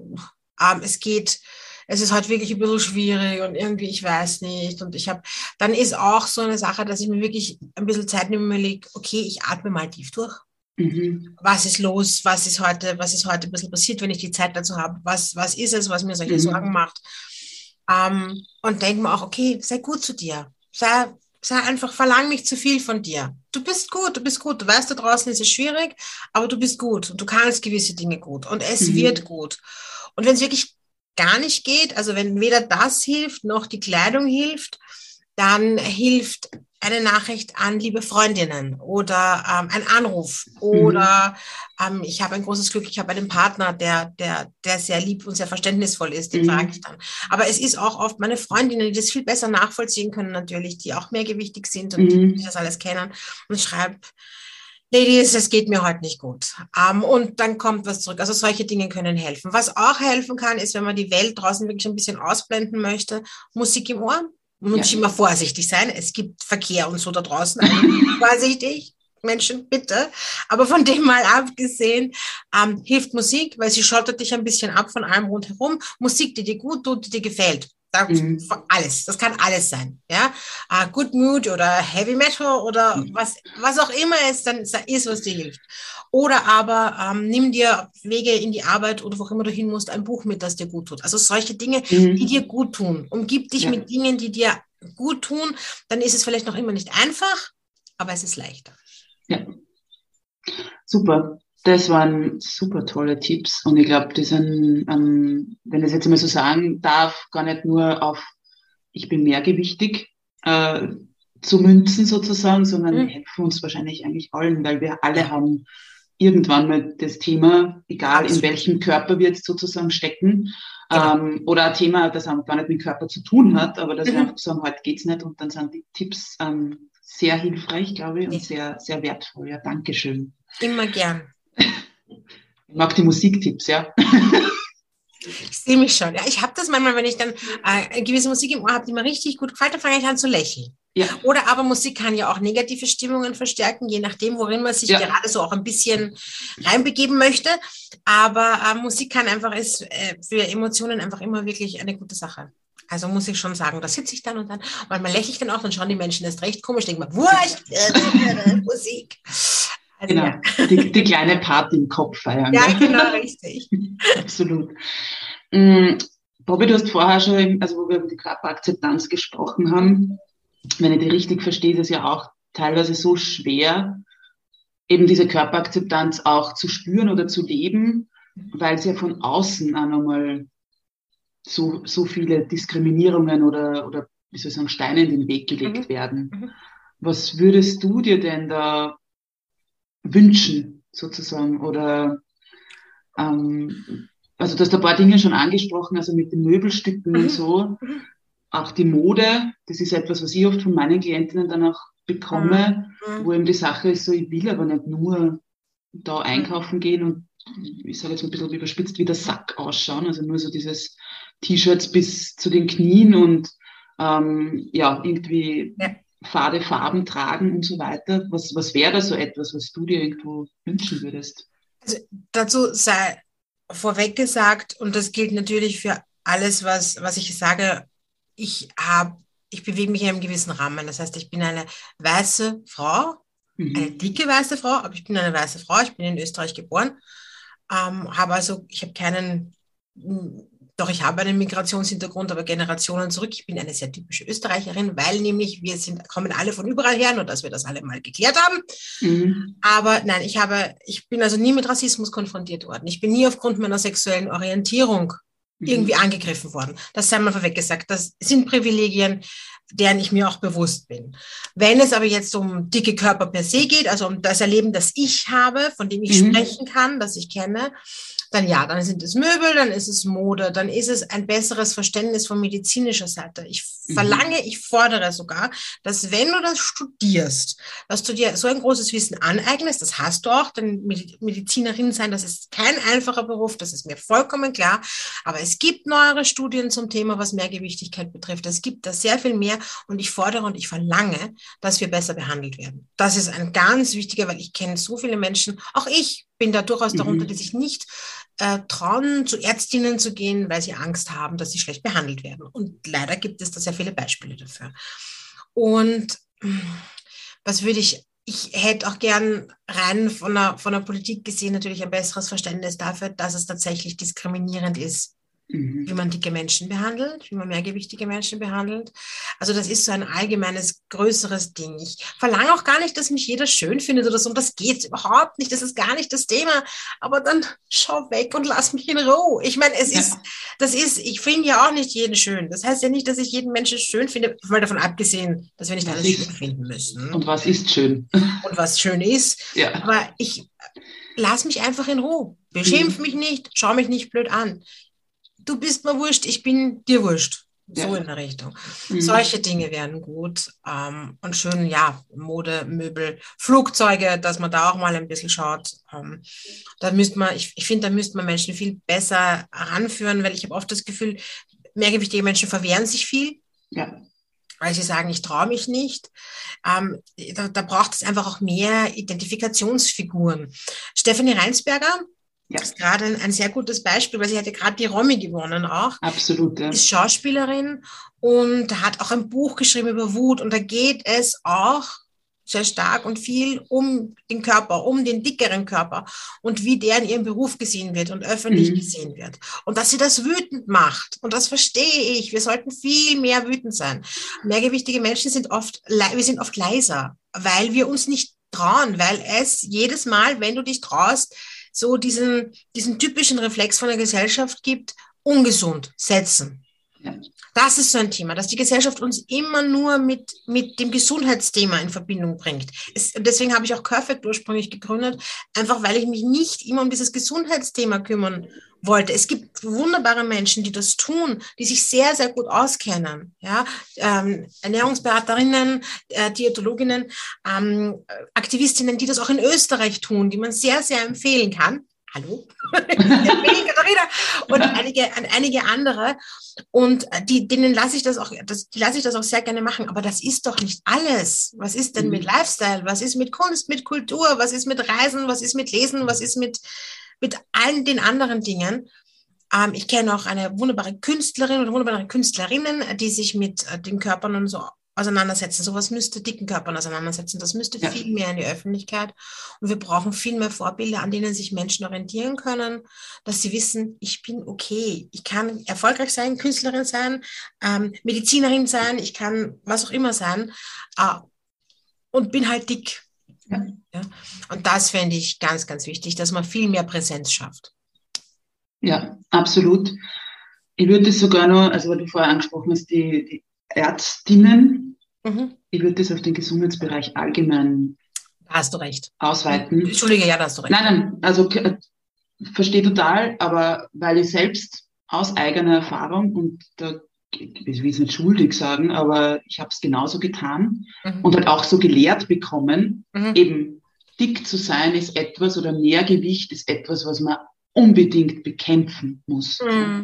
Speaker 3: es ist halt wirklich ein bisschen schwierig und irgendwie, ich weiß nicht. Und dann ist auch so eine Sache, dass ich mir wirklich ein bisschen Zeit nehme und mir überlege, okay, ich atme mal tief durch. Was ist los? Was ist heute ein bisschen passiert, wenn ich die Zeit dazu habe? Was ist es, was mir solche Sorgen macht? Und denke mir auch, okay, sei gut zu dir. Sei einfach, verlang nicht zu viel von dir. Du bist gut. Du weißt, da draußen ist es schwierig, aber du bist gut und du kannst gewisse Dinge gut und es wird gut. Und wenn es wirklich gar nicht geht, also wenn weder das hilft, noch die Kleidung hilft, dann hilft eine Nachricht an liebe Freundinnen oder ein Anruf oder ich habe ein großes Glück, ich habe einen Partner, der sehr lieb und sehr verständnisvoll ist, den frage ich dann. Aber es ist auch oft meine Freundinnen, die das viel besser nachvollziehen können natürlich, die auch mehrgewichtig sind und die das alles kennen und schreibe, Ladies, es geht mir heute nicht gut. Und dann kommt was zurück. Also solche Dinge können helfen. Was auch helfen kann, ist, wenn man die Welt draußen wirklich ein bisschen ausblenden möchte, Musik im Ohr. Man muss immer vorsichtig sein. Es gibt Verkehr und so da draußen. Vorsichtig, Menschen, bitte. Aber von dem mal abgesehen, hilft Musik, weil sie schottet dich ein bisschen ab von allem rundherum. Musik, die dir gut tut, die dir gefällt. Alles. Das kann alles sein. Ja? Good Mood oder Heavy Metal oder was auch immer es dann ist, was dir hilft. Oder aber nimm dir Wege in die Arbeit oder wo auch immer du hin musst, ein Buch mit, das dir gut tut. Also solche Dinge, die dir gut tun. Umgib dich mit Dingen, die dir gut tun. Dann ist es vielleicht noch immer nicht einfach, aber es ist leichter.
Speaker 2: Ja, super. Das waren super tolle Tipps und ich glaube, die sind, wenn ich das jetzt mal so sagen darf, gar nicht nur auf ich bin mehrgewichtig zu münzen sozusagen, sondern helfen uns wahrscheinlich eigentlich allen, weil wir alle haben irgendwann mal das Thema, egal in welchem Körper wir jetzt sozusagen stecken, oder ein Thema, das auch gar nicht mit dem Körper zu tun hat, aber dass wir einfach sagen, heute geht's nicht und dann sind die Tipps sehr hilfreich, glaube ich, und sehr, sehr wertvoll. Ja, Dankeschön.
Speaker 3: Immer gern.
Speaker 2: Ich mag die Musiktipps, ja.
Speaker 3: Ich sehe mich schon. Ja, ich habe das manchmal, wenn ich dann eine gewisse Musik im Ohr habe, die mir richtig gut gefällt, dann fange ich an zu lächeln. Ja. Oder aber Musik kann ja auch negative Stimmungen verstärken, je nachdem, worin man sich gerade so auch ein bisschen reinbegeben möchte. Aber Musik kann ist für Emotionen einfach immer wirklich eine gute Sache. Also muss ich schon sagen, da sitze ich dann und manchmal lächle ich dann auch, dann schauen die Menschen erst recht komisch, denken mal, wurscht, Musik. Also,
Speaker 2: genau,
Speaker 3: ja.
Speaker 2: die kleine Party im Kopf feiern.
Speaker 3: Ja, genau, richtig.
Speaker 2: Absolut. Bobby, du hast vorher schon, also wo wir über die Körperakzeptanz gesprochen haben, wenn ich die richtig verstehe, ist es ja auch teilweise so schwer, eben diese Körperakzeptanz auch zu spüren oder zu leben, weil es ja von außen auch nochmal so viele Diskriminierungen oder wie soll ich sagen, Steine in den Weg gelegt werden. Was würdest du dir denn da wünschen, sozusagen? Oder also du hast ein paar Dinge schon angesprochen, also mit den Möbelstücken und so. Auch die Mode, das ist etwas, was ich oft von meinen Klientinnen dann auch bekomme, wo eben die Sache ist so, ich will aber nicht nur da einkaufen gehen und ich sage jetzt ein bisschen überspitzt, wie der Sack ausschauen, also nur so dieses T-Shirts bis zu den Knien und irgendwie fade Farben tragen und so weiter. Was wäre da so etwas, was du dir irgendwo wünschen würdest?
Speaker 3: Also dazu sei vorweg gesagt, und das gilt natürlich für alles, was ich sage, ich bewege mich in einem gewissen Rahmen. Das heißt, ich bin eine weiße Frau, eine dicke weiße Frau, aber ich bin eine weiße Frau. Ich bin in Österreich geboren, ich habe einen Migrationshintergrund, aber Generationen zurück. Ich bin eine sehr typische Österreicherin, weil nämlich kommen alle von überall her, nur dass wir das alle mal geklärt haben. Aber nein, ich bin also nie mit Rassismus konfrontiert worden. Ich bin nie aufgrund meiner sexuellen Orientierung irgendwie angegriffen worden. Das sei mal vorweg gesagt. Das sind Privilegien, deren ich mir auch bewusst bin. Wenn es aber jetzt um dicke Körper per se geht, also um das Erleben, das ich habe, von dem ich sprechen kann, das ich kenne, dann sind es Möbel, dann ist es Mode, dann ist es ein besseres Verständnis von medizinischer Seite. Ich fordere sogar, dass wenn du das studierst, dass du dir so ein großes Wissen aneignest, das hast du auch, denn Medizinerin sein, das ist kein einfacher Beruf, das ist mir vollkommen klar, aber es gibt neuere Studien zum Thema, was Mehrgewichtigkeit betrifft. Es gibt da sehr viel mehr und ich fordere und ich verlange, dass wir besser behandelt werden. Das ist ein ganz wichtiger, weil ich kenne so viele Menschen, auch ich bin da durchaus darunter, die sich nicht trauen, zu Ärztinnen zu gehen, weil sie Angst haben, dass sie schlecht behandelt werden. Und leider gibt es da sehr viele Beispiele dafür. Und ich hätte auch gern rein von der Politik gesehen natürlich ein besseres Verständnis dafür, dass es tatsächlich diskriminierend ist, wie man dicke Menschen behandelt, wie man mehrgewichtige Menschen behandelt. Also das ist so ein allgemeines, größeres Ding. Ich verlange auch gar nicht, dass mich jeder schön findet oder so. Und das geht überhaupt nicht. Das ist gar nicht das Thema. Aber dann schau weg und lass mich in Ruhe. Ich meine, ich finde ja auch nicht jeden schön. Das heißt ja nicht, dass ich jeden Menschen schön finde, mal davon abgesehen, dass wir nicht alles schön finden müssen.
Speaker 2: Und was ist schön?
Speaker 3: Und was schön ist. Ja. Aber ich lass mich einfach in Ruhe. Beschimpf mich nicht, schau mich nicht blöd an. Du bist mir wurscht, ich bin dir wurscht. So in der Richtung. Solche Dinge wären gut. Und schön, Mode, Möbel, Flugzeuge, dass man da auch mal ein bisschen schaut. Ich finde, da müsste man Menschen viel besser heranführen, weil ich habe oft das Gefühl, mehrgewichtige Menschen verwehren sich viel. Ja. Weil sie sagen, ich traue mich nicht. Da braucht es einfach auch mehr Identifikationsfiguren. Stefanie Reinsberger, das ist gerade ein sehr gutes Beispiel, weil sie hatte gerade die Romy gewonnen auch.
Speaker 2: Absolut, ja.
Speaker 3: Ist Schauspielerin und hat auch ein Buch geschrieben über Wut. Und da geht es auch sehr stark und viel um den Körper, um den dickeren Körper und wie der in ihrem Beruf gesehen wird und öffentlich gesehen wird. Und dass sie das wütend macht. Und das verstehe ich. Wir sollten viel mehr wütend sein. Mehrgewichtige Menschen sind oft leiser, weil wir uns nicht trauen, weil es jedes Mal, wenn du dich traust, so diesen typischen Reflex von der Gesellschaft gibt, ungesund, setzen. Ja. Das ist so ein Thema, dass die Gesellschaft uns immer nur mit dem Gesundheitsthema in Verbindung bringt. Und deswegen habe ich auch Curved ursprünglich gegründet, einfach weil ich mich nicht immer um dieses Gesundheitsthema kümmern wollte. Es gibt wunderbare Menschen, die das tun, die sich sehr, sehr gut auskennen. Ja? Ernährungsberaterinnen, Diätologinnen, Aktivistinnen, die das auch in Österreich tun, die man sehr, sehr empfehlen kann. Hallo? Katharina. Und einige andere. Und denen lasse ich das auch sehr gerne machen. Aber das ist doch nicht alles. Was ist denn mit Lifestyle? Was ist mit Kunst, mit Kultur? Was ist mit Reisen? Was ist mit Lesen? Was ist mit allen den anderen Dingen? Ich kenne auch eine wunderbare Künstlerin oder wunderbare Künstlerinnen, die sich mit den Körpern und so auseinandersetzen. Sowas müsste dicken Körpern auseinandersetzen. Das müsste viel mehr in die Öffentlichkeit. Und wir brauchen viel mehr Vorbilder, an denen sich Menschen orientieren können, dass sie wissen, ich bin okay. Ich kann erfolgreich sein, Künstlerin sein, Medizinerin sein, ich kann was auch immer sein und bin halt dick. Ja. Und das fände ich ganz, ganz wichtig, dass man viel mehr Präsenz schafft.
Speaker 2: Ja, absolut. Ich würde das sogar noch, also weil du vorher angesprochen hast, die Ärztinnen, ich würde das auf den Gesundheitsbereich allgemein
Speaker 3: da hast du recht.
Speaker 2: Ausweiten.
Speaker 3: Entschuldige, ja, da hast du recht.
Speaker 2: Nein, also verstehe total, aber weil ich selbst aus eigener Erfahrung, und da ich will es nicht schuldig sagen, aber ich habe es genauso getan und halt auch so gelehrt bekommen, eben dick zu sein ist etwas oder Mehrgewicht ist etwas, was man unbedingt bekämpfen muss.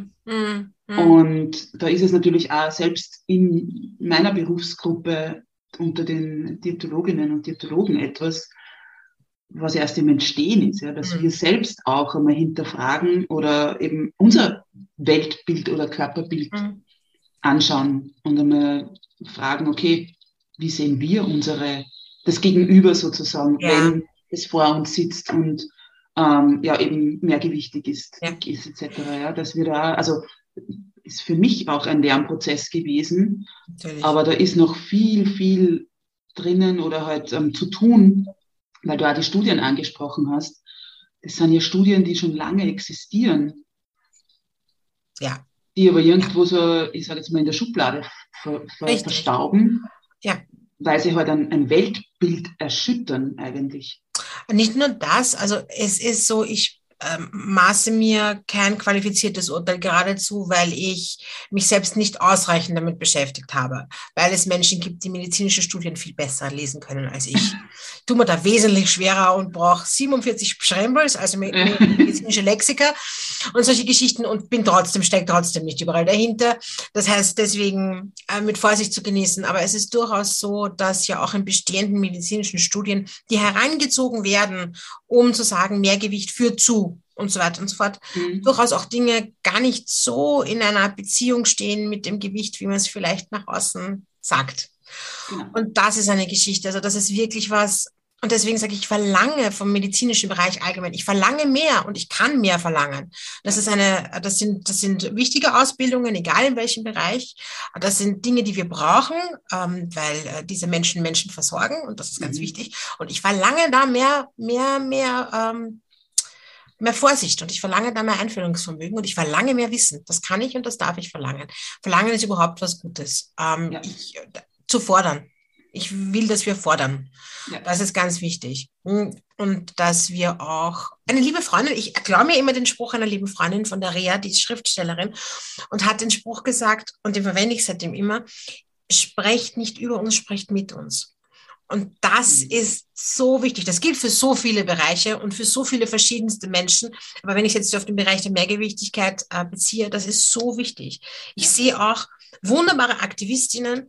Speaker 2: Und da ist es natürlich auch selbst in meiner Berufsgruppe unter den Diätologinnen und Diätologen etwas, was erst im Entstehen ist, ja, dass wir selbst auch einmal hinterfragen oder eben unser Weltbild oder Körperbild anschauen und einmal fragen, okay, wie sehen wir das Gegenüber sozusagen, wenn es vor uns sitzt und eben mehrgewichtig ist, dick ist etc. Ja, dass wir da, also ist für mich auch ein Lernprozess gewesen, natürlich. Aber da ist noch viel, viel drinnen oder halt zu tun, weil du auch die Studien angesprochen hast. Das sind ja Studien, die schon lange existieren.
Speaker 3: Ja.
Speaker 2: Die aber irgendwo so, ich sage jetzt mal, in der Schublade verstauben, weil sie halt ein Weltbild erschüttern eigentlich.
Speaker 3: Nicht nur das, also es ist so, ich maße mir kein qualifiziertes Urteil geradezu, weil ich mich selbst nicht ausreichend damit beschäftigt habe, weil es Menschen gibt, die medizinische Studien viel besser lesen können als ich. Ich tue mir da wesentlich schwerer und brauche 47 Schrembels, also medizinische Lexika und solche Geschichten und stecke trotzdem nicht überall dahinter. Das heißt, deswegen mit Vorsicht zu genießen. Aber es ist durchaus so, dass ja auch in bestehenden medizinischen Studien, die herangezogen werden, um zu sagen, Mehrgewicht führt zu und so weiter und so fort, durchaus auch Dinge gar nicht so in einer Beziehung stehen mit dem Gewicht, wie man es vielleicht nach außen sagt. Genau. Und das ist eine Geschichte, also das ist wirklich was, und deswegen sage ich verlange vom medizinischen Bereich allgemein, ich verlange mehr und ich kann mehr verlangen. Das sind wichtige Ausbildungen, egal in welchem Bereich. Das sind Dinge, die wir brauchen, weil diese Menschen versorgen und das ist ganz wichtig. Und ich verlange da mehr Vorsicht und ich verlange da mehr Einfühlungsvermögen und ich verlange mehr Wissen. Das kann ich und das darf ich verlangen. Verlangen ist überhaupt was Gutes. Zu fordern. Ich will, dass wir fordern. Ja. Das ist ganz wichtig. Und dass wir auch, eine liebe Freundin, ich erkläre mir immer den Spruch einer lieben Freundin von der Rea, die ist Schriftstellerin, und hat den Spruch gesagt, und den verwende ich seitdem immer, sprecht nicht über uns, sprecht mit uns. Und das ist so wichtig. Das gilt für so viele Bereiche und für so viele verschiedenste Menschen. Aber wenn ich jetzt auf den Bereich der Mehrgewichtigkeit beziehe, das ist so wichtig. Ich sehe auch wunderbare Aktivistinnen,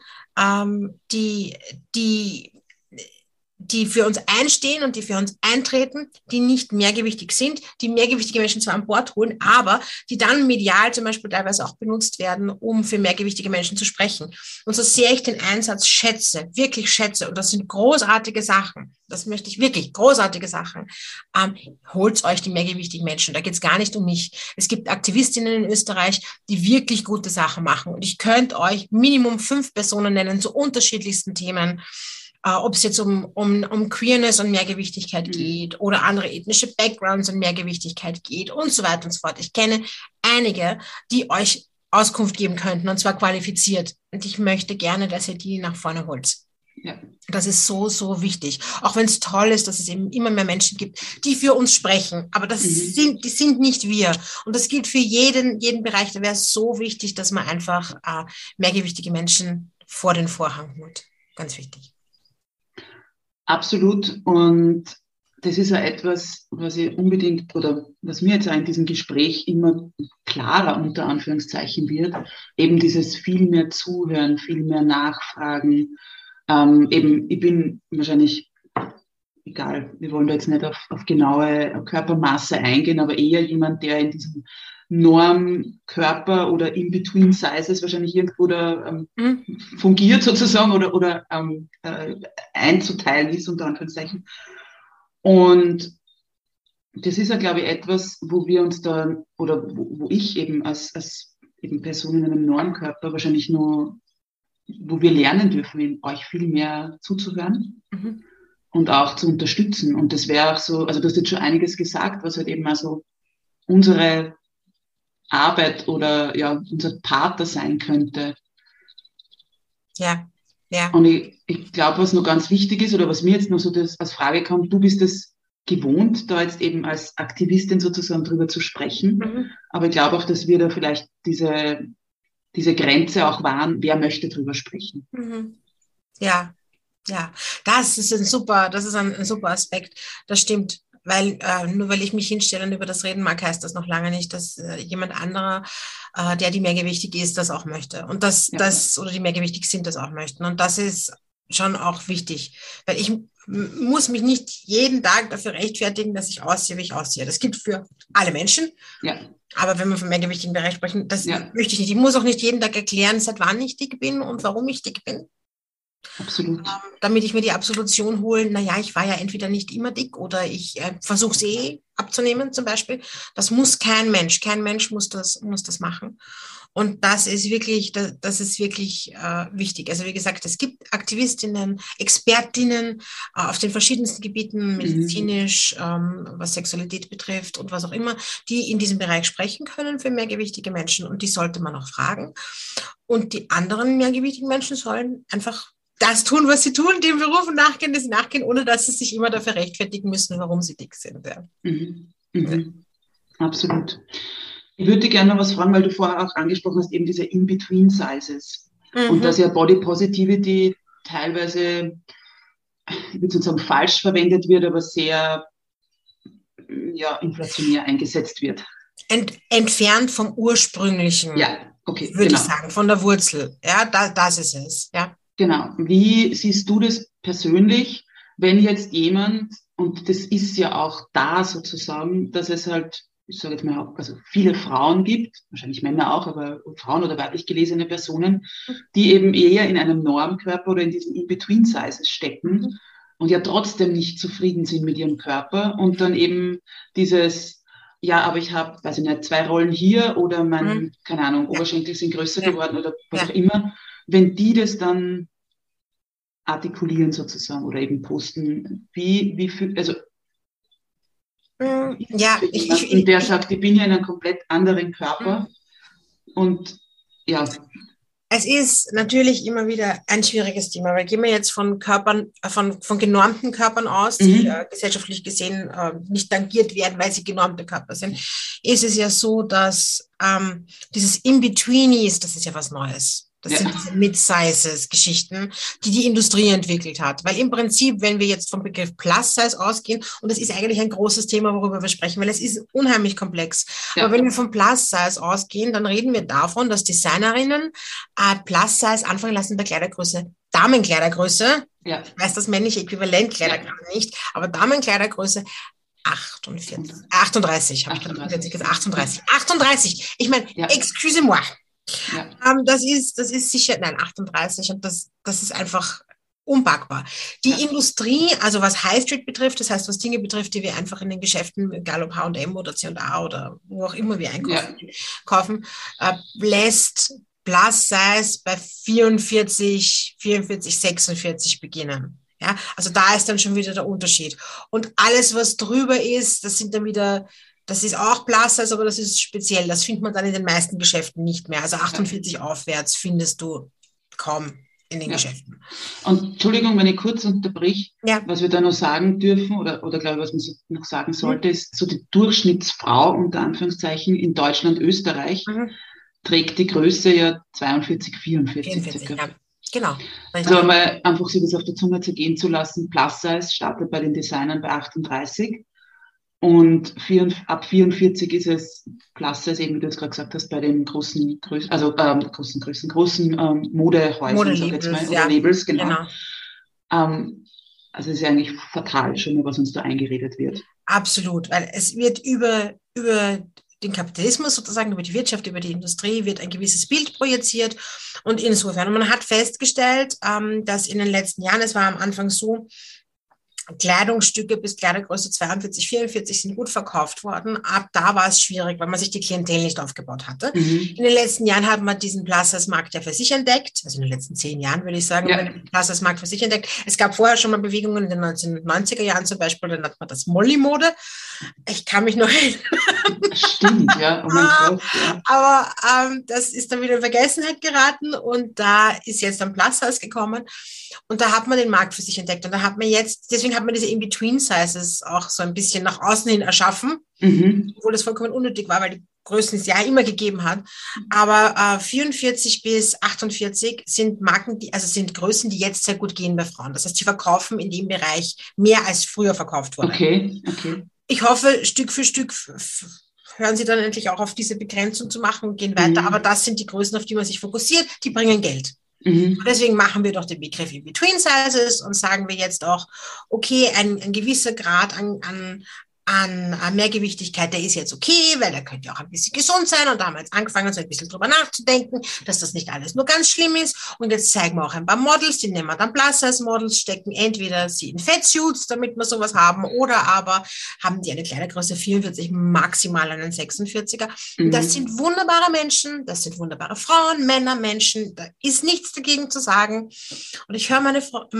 Speaker 3: die für uns einstehen und die für uns eintreten, die nicht mehrgewichtig sind, die mehrgewichtige Menschen zwar an Bord holen, aber die dann medial zum Beispiel teilweise auch benutzt werden, um für mehrgewichtige Menschen zu sprechen. Und so sehr ich den Einsatz wirklich schätze, und das sind großartige Sachen, das möchte ich wirklich, großartige Sachen, holt euch die mehrgewichtigen Menschen. Da geht es gar nicht um mich. Es gibt Aktivistinnen in Österreich, die wirklich gute Sachen machen. Und ich könnte euch Minimum 5 Personen nennen zu unterschiedlichsten Themen, ob es jetzt um Queerness und Mehrgewichtigkeit geht oder andere ethnische Backgrounds und Mehrgewichtigkeit geht und so weiter und so fort. Ich kenne einige, die euch Auskunft geben könnten, und zwar qualifiziert. Und ich möchte gerne, dass ihr die nach vorne holt. Ja. Das ist so, so wichtig. Auch wenn es toll ist, dass es eben immer mehr Menschen gibt, die für uns sprechen. Aber die sind nicht wir. Und das gilt für jeden Bereich. Da wäre es so wichtig, dass man einfach mehrgewichtige Menschen vor den Vorhang holt. Ganz wichtig.
Speaker 2: Absolut. Und das ist ja etwas, was ich unbedingt, oder was mir jetzt auch in diesem Gespräch immer klarer unter Anführungszeichen wird, eben dieses viel mehr Zuhören, viel mehr Nachfragen. Ich bin wahrscheinlich, egal, wir wollen da jetzt nicht auf genaue Körpermasse eingehen, aber eher jemand, der in diesem Normkörper oder In-Between-Sizes wahrscheinlich irgendwo da fungiert sozusagen oder einzuteilen ist, unter Anführungszeichen. Und das ist ja, glaube ich, etwas, wo wir uns da, oder wo ich eben als eben Person in einem Normkörper wahrscheinlich nur, wo wir lernen dürfen, euch viel mehr zuzuhören und auch zu unterstützen. Und das wäre auch so, also du hast jetzt schon einiges gesagt, was halt eben also unsere Arbeit oder ja, unser Partner sein könnte.
Speaker 3: Ja, ja.
Speaker 2: Und ich glaube, was noch ganz wichtig ist oder was mir jetzt noch so das als Frage kommt, du bist es gewohnt, da jetzt eben als Aktivistin sozusagen drüber zu sprechen. Aber ich glaube auch, dass wir da vielleicht diese Grenze auch wahren, wer möchte drüber sprechen.
Speaker 3: Ja, ja, das ist ein super Aspekt. Das stimmt, weil nur weil ich mich hinstelle und über das reden mag, heißt das noch lange nicht, dass jemand anderer, der die mehrgewichtig ist, das auch möchte. Und oder die mehrgewichtig sind, das auch möchten. Und das ist schon auch wichtig, weil ich muss mich nicht jeden Tag dafür rechtfertigen, dass ich aussehe, wie ich aussehe. Das gilt für alle Menschen. Ja. Aber wenn wir vom mehrgewichtigen Bereich sprechen, das möchte ich nicht. Ich muss auch nicht jeden Tag erklären, seit wann ich dick bin und warum ich dick bin.
Speaker 2: Absolut.
Speaker 3: Damit ich mir die Absolution hole, naja, ich war ja entweder nicht immer dick oder ich versuche es abzunehmen zum Beispiel. Das muss kein Mensch muss das machen. Und das ist wirklich wichtig. Also wie gesagt, es gibt Aktivistinnen, Expertinnen auf den verschiedensten Gebieten, medizinisch, was Sexualität betrifft und was auch immer, die in diesem Bereich sprechen können für mehrgewichtige Menschen. Und die sollte man auch fragen. Und die anderen mehrgewichtigen Menschen sollen einfach das tun, was sie tun, dem Beruf nachgehen, das sie nachgehen, ohne dass sie sich immer dafür rechtfertigen müssen, warum sie dick sind. Ja.
Speaker 2: Ja. Absolut. Ich würde dir gerne noch was fragen, weil du vorher auch angesprochen hast, eben diese In-Between-Sizes. Und dass ja Body Positivity teilweise, ich würde sagen, falsch verwendet wird, aber sehr inflationär eingesetzt wird.
Speaker 3: Entfernt vom Ursprünglichen, würde ich sagen, von der Wurzel. Ja, das ist es. Ja.
Speaker 2: Genau. Wie siehst du das persönlich, wenn jetzt jemand, und das ist ja auch da sozusagen, dass es halt, ich sage jetzt mal, also viele Frauen gibt, wahrscheinlich Männer auch, aber Frauen oder weiblich gelesene Personen, die eben eher in einem Normkörper oder in diesen In-Between-Sizes stecken und ja trotzdem nicht zufrieden sind mit ihrem Körper und dann eben dieses, ja, aber ich habe, weiß ich nicht, 2 Rollen hier oder mein, keine Ahnung, Oberschenkel sind größer geworden oder was auch immer, wenn die das dann artikulieren sozusagen oder eben posten, also der sagt, ich bin ja in einem komplett anderen Körper und ja.
Speaker 3: Es ist natürlich immer wieder ein schwieriges Thema, weil gehen wir jetzt von Körpern, von genormten Körpern aus, die gesellschaftlich gesehen nicht tangiert werden, weil sie genormte Körper sind, ist es ja so, dass dieses In-Betweenies, das ist ja was Neues. Das sind diese Mid-Sizes-Geschichten, die Industrie entwickelt hat. Weil im Prinzip, wenn wir jetzt vom Begriff Plus-Size ausgehen, und das ist eigentlich ein großes Thema, worüber wir sprechen, weil es ist unheimlich komplex. Ja. Aber wenn wir vom Plus-Size ausgehen, dann reden wir davon, dass Designerinnen Plus-Size anfangen lassen bei Kleidergröße, Damenkleidergröße. Ja. Ich weiß das männliche Äquivalent leider gerade nicht, aber Damenkleidergröße 38, habe ich gerade gesagt. 38. Ich meine, excusez-moi. Ja. Das ist sicher, 38 und das ist einfach unpackbar. Die Industrie, also was High Street betrifft, das heißt, was Dinge betrifft, die wir einfach in den Geschäften, egal ob H&M oder C&A oder wo auch immer wir einkaufen, lässt Plus Size bei 44, 46 beginnen. Ja, also da ist dann schon wieder der Unterschied. Und alles, was drüber ist, das ist auch Plus-Size, aber das ist speziell. Das findet man dann in den meisten Geschäften nicht mehr. Also 48 aufwärts findest du kaum in den Geschäften.
Speaker 2: Und Entschuldigung, wenn ich kurz unterbrich, was wir da noch sagen dürfen oder glaube ich, was man so noch sagen sollte, ist so die Durchschnittsfrau, unter Anführungszeichen, in Deutschland, Österreich, trägt die Größe ja 42, 44 circa. Ja.
Speaker 3: Genau.
Speaker 2: Also mal einfach sich das auf der Zunge zergehen zu lassen. Plus-Size startet bei den Designern bei 38. Und ab 44 ist es Plus-Size, eben wie du es gerade gesagt hast, bei den großen Modehäusern, sag jetzt mal, oder Labels, genau. Also es ist ja eigentlich fatal schon, was uns da eingeredet wird.
Speaker 3: Absolut, weil es wird über den Kapitalismus sozusagen, über die Wirtschaft, über die Industrie wird ein gewisses Bild projiziert. Und insofern, und man hat festgestellt, dass in den letzten Jahren, es war am Anfang so, Kleidungsstücke bis Kleidergröße 42, 44 sind gut verkauft worden. Ab da war es schwierig, weil man sich die Klientel nicht aufgebaut hatte. In den letzten Jahren hat man diesen Plus-Size-Markt ja für sich entdeckt. Also in den letzten 10 Jahren, würde ich sagen, hat man den Plus-Size-Markt für sich entdeckt. Es gab vorher schon mal Bewegungen in den 1990er Jahren zum Beispiel, dann hat man das Molly-Mode. Ich kann mich noch erinnern.
Speaker 2: Stimmt, ja. Oh mein Gott, ja.
Speaker 3: Aber das ist dann wieder in Vergessenheit geraten und da ist jetzt ein Plus-Size gekommen und da hat man den Markt für sich entdeckt und da hat man jetzt, deswegen hat man diese In-Between-Sizes auch so ein bisschen nach außen hin erschaffen, obwohl das vollkommen unnötig war, weil die Größen es ja immer gegeben hat. Aber 44 bis 48 sind Marken, sind Größen, die jetzt sehr gut gehen bei Frauen. Das heißt, sie verkaufen in dem Bereich mehr als früher verkauft wurde.
Speaker 2: Okay.
Speaker 3: Ich hoffe, Stück für Stück hören sie dann endlich auch auf diese Begrenzung zu machen und gehen weiter. Aber das sind die Größen, auf die man sich fokussiert, die bringen Geld. Und deswegen machen wir doch den Begriff In-Between Sizes und sagen wir jetzt auch, okay, ein gewisser Grad an Mehrgewichtigkeit, der ist jetzt okay, weil der könnte auch ein bisschen gesund sein. Und da haben wir jetzt angefangen, so ein bisschen drüber nachzudenken, dass das nicht alles nur ganz schlimm ist. Und jetzt zeigen wir auch ein paar Models, die nehmen wir dann Plus-Size-Models, stecken entweder sie in Fettsuits, damit wir sowas haben, oder aber haben die eine Kleidergröße 44, maximal einen 46er. Und das sind wunderbare Menschen, das sind wunderbare Frauen, Männer, Menschen, da ist nichts dagegen zu sagen. Und ich höre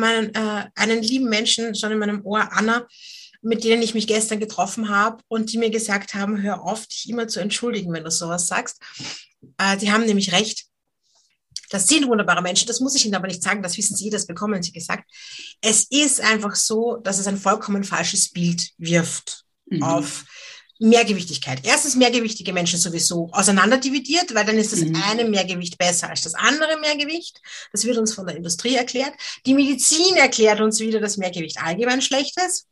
Speaker 3: einen lieben Menschen schon in meinem Ohr, Anna, mit denen ich mich gestern getroffen habe und die mir gesagt haben, hör auf, dich immer zu entschuldigen, wenn du sowas sagst. Die haben nämlich recht. Das sind wunderbare Menschen, das muss ich Ihnen aber nicht sagen, das wissen Sie, das bekommen Sie gesagt. Es ist einfach so, dass es ein vollkommen falsches Bild wirft auf Mehrgewichtigkeit. Erstens mehrgewichtige Menschen sowieso auseinanderdividiert, weil dann ist das eine Mehrgewicht besser als das andere Mehrgewicht. Das wird uns von der Industrie erklärt. Die Medizin erklärt uns wieder, dass Mehrgewicht allgemein schlecht ist.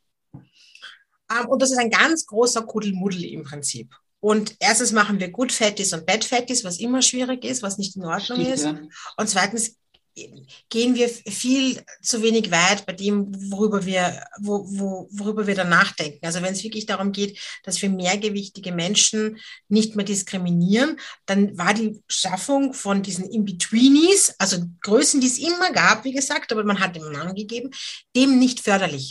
Speaker 3: Und das ist ein ganz großer Kuddelmuddel im Prinzip. Und erstens machen wir Good Fatties und Bad Fatties, was immer schwierig ist, was nicht in Ordnung ist. Ja. Und zweitens gehen wir viel zu wenig weit bei dem, worüber wir dann nachdenken. Also wenn es wirklich darum geht, dass wir mehrgewichtige Menschen nicht mehr diskriminieren, dann war die Schaffung von diesen In-Betweenies, also Größen, die es immer gab, wie gesagt, aber man hat dem Namen gegeben, dem nicht förderlich.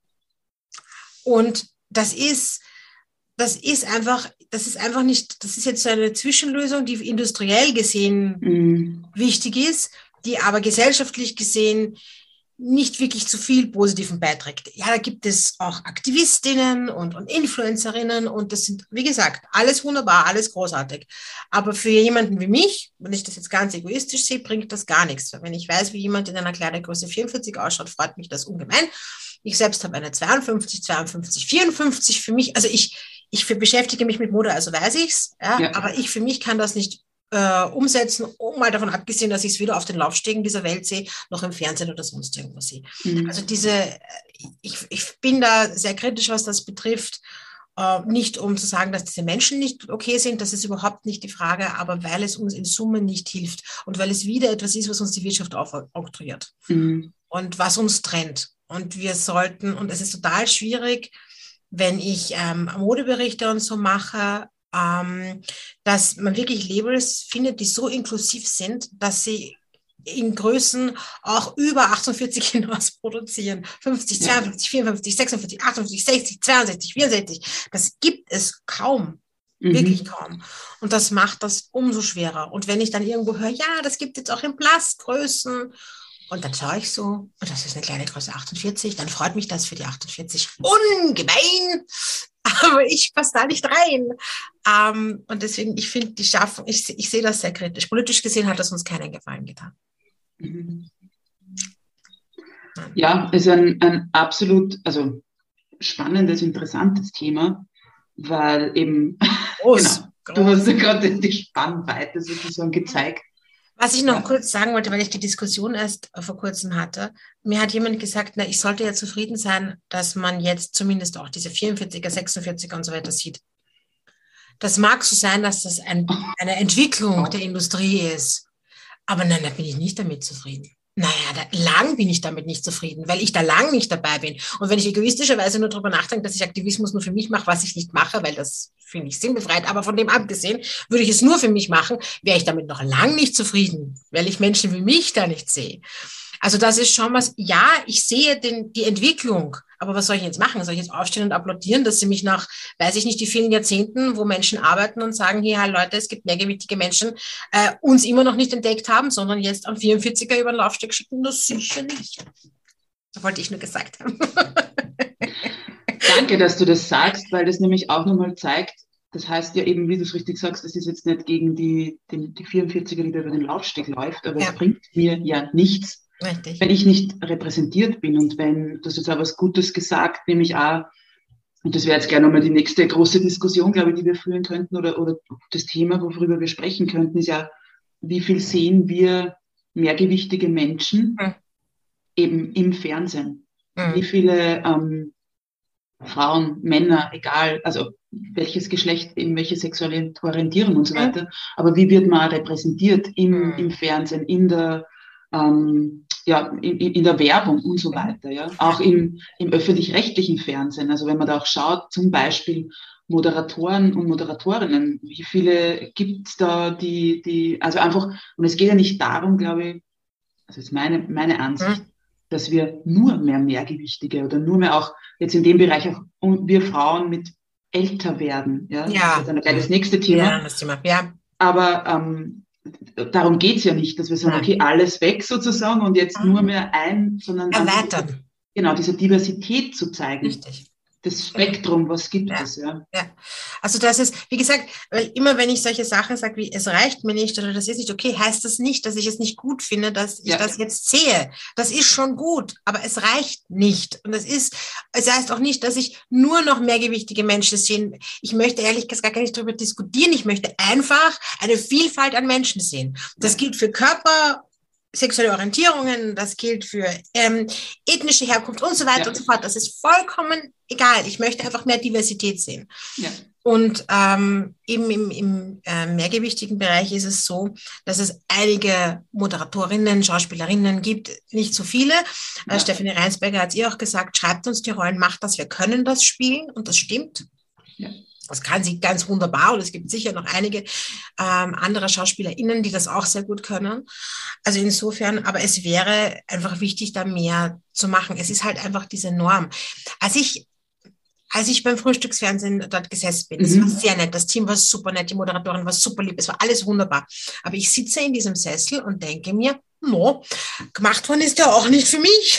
Speaker 3: Und das ist einfach nicht, das ist jetzt so eine Zwischenlösung, die industriell gesehen wichtig ist, die aber gesellschaftlich gesehen nicht wirklich zu viel Positiven beiträgt. Ja, da gibt es auch Aktivistinnen und Influencerinnen und das sind, wie gesagt, alles wunderbar, alles großartig. Aber für jemanden wie mich, wenn ich das jetzt ganz egoistisch sehe, bringt das gar nichts. Wenn ich weiß, wie jemand in einer Kleidergröße 44 ausschaut, freut mich das ungemein. Ich selbst habe eine 52, 54 für mich, also ich beschäftige mich mit Mode, also weiß ich's, ja. Aber ich für mich kann das nicht umsetzen, mal davon abgesehen, dass ich es weder auf den Laufstegen dieser Welt sehe, noch im Fernsehen oder sonst irgendwo sehe. Also ich bin da sehr kritisch, was das betrifft. Nicht um zu sagen, dass diese Menschen nicht okay sind, das ist überhaupt nicht die Frage, aber weil es uns in Summe nicht hilft und weil es wieder etwas ist, was uns die Wirtschaft aufoktroyiert und was uns trennt. Und wir sollten, und es ist total schwierig, wenn ich Modeberichte und so mache, dass man wirklich Labels findet, die so inklusiv sind, dass sie in Größen auch über 48 hinaus produzieren. 50, 52, 54, 46, 58, 60, 62, 64. Das gibt es kaum. Wirklich kaum. Und das macht das umso schwerer. Und wenn ich dann irgendwo höre, ja, das gibt jetzt auch in Plus-Größen, und dann schaue ich so, und das ist eine kleine Größe 48, dann freut mich das für die 48 ungemein, aber ich passe da nicht rein. Und deswegen, ich finde die Schaffung, ich sehe das sehr kritisch. Politisch gesehen hat das uns keinen Gefallen getan.
Speaker 2: Ja, es ist ein absolut, also spannendes, interessantes Thema, weil eben, genau, du hast ja gerade die Spannweite sozusagen gezeigt.
Speaker 3: Was ich noch kurz sagen wollte, weil ich die Diskussion erst vor kurzem hatte, mir hat jemand gesagt, ich sollte ja zufrieden sein, dass man jetzt zumindest auch diese 44er, 46er und so weiter sieht. Das mag so sein, dass das eine Entwicklung der Industrie ist, aber nein, da bin ich nicht damit zufrieden. Lang bin ich damit nicht zufrieden, weil ich da lang nicht dabei bin. Und wenn ich egoistischerweise nur darüber nachdenke, dass ich Aktivismus nur für mich mache, was ich nicht mache, weil das finde ich sinnbefreit, aber von dem abgesehen, würde ich es nur für mich machen, wäre ich damit noch lang nicht zufrieden, weil ich Menschen wie mich da nicht sehe. Also das ist schon was, ja, ich sehe die Entwicklung, aber was soll ich jetzt machen? Soll ich jetzt aufstehen und applaudieren, dass sie mich nach, weiß ich nicht, die vielen Jahrzehnten, wo Menschen arbeiten und sagen, hier, Leute, es gibt mehrgewichtige Menschen, uns immer noch nicht entdeckt haben, sondern jetzt am 44er über den Laufsteg schicken? Das sicher nicht. Das wollte ich nur gesagt haben.
Speaker 2: Danke, dass du das sagst, weil das nämlich auch nochmal zeigt, das heißt ja eben, wie du es richtig sagst, das ist jetzt nicht gegen die 44er, die da über den Laufsteg läuft, aber es bringt mir ja nichts, richtig, wenn ich nicht repräsentiert bin und wenn, das ist auch was Gutes gesagt, nämlich auch, und das wäre jetzt gerne nochmal die nächste große Diskussion, glaube ich, die wir führen könnten oder das Thema, worüber wir sprechen könnten, ist ja, wie viel sehen wir mehrgewichtige Menschen eben im Fernsehen? Wie viele Frauen, Männer, egal, also welches Geschlecht, eben welche sexuelle Orientierung und so weiter, aber wie wird man repräsentiert im Fernsehen, in der in der Werbung und so weiter, ja, auch im öffentlich-rechtlichen Fernsehen. Also wenn man da auch schaut, zum Beispiel Moderatoren und Moderatorinnen, wie viele gibt es da, die, also einfach, und es geht ja nicht darum, glaube ich, das ist meine Ansicht, dass wir nur mehr Mehrgewichtige oder nur mehr auch jetzt in dem Bereich auch wir Frauen mit älter werden, ja, das ist dann gleich das nächste Thema.
Speaker 3: Ja, das Thema, ja.
Speaker 2: Aber darum geht es ja nicht, dass wir sagen, okay, alles weg sozusagen und jetzt nur mehr sondern
Speaker 3: erweitern.
Speaker 2: Genau, diese Diversität zu zeigen.
Speaker 3: Richtig.
Speaker 2: Das Spektrum, was gibt es, ja.
Speaker 3: Also das ist, wie gesagt, weil immer wenn ich solche Sachen sage, wie es reicht mir nicht oder das ist nicht okay, heißt das nicht, dass ich es nicht gut finde, dass ich das jetzt sehe. Das ist schon gut, aber es reicht nicht. Und es heißt auch nicht, dass ich nur noch mehrgewichtige Menschen sehe. Ich möchte ehrlich gesagt gar nicht darüber diskutieren. Ich möchte einfach eine Vielfalt an Menschen sehen. Das gilt für Körper, sexuelle Orientierungen, das gilt für ethnische Herkunft und so weiter und so fort. Das ist vollkommen egal. Ich möchte einfach mehr Diversität sehen. Ja. Und eben im mehrgewichtigen Bereich ist es so, dass es einige Moderatorinnen, Schauspielerinnen gibt, nicht so viele. Stefanie Reinsberger hat es auch gesagt, schreibt uns die Rollen, macht das, wir können das spielen und das stimmt. Ja. Das kann sie ganz wunderbar und es gibt sicher noch einige andere SchauspielerInnen, die das auch sehr gut können. Also insofern, aber es wäre einfach wichtig, da mehr zu machen. Es ist halt einfach diese Norm. Als ich beim Frühstücksfernsehen dort gesessen bin, das war sehr nett, das Team war super nett, die Moderatorin war super lieb, es war alles wunderbar. Aber ich sitze in diesem Sessel und denke mir, gemacht worden ist der auch nicht für mich.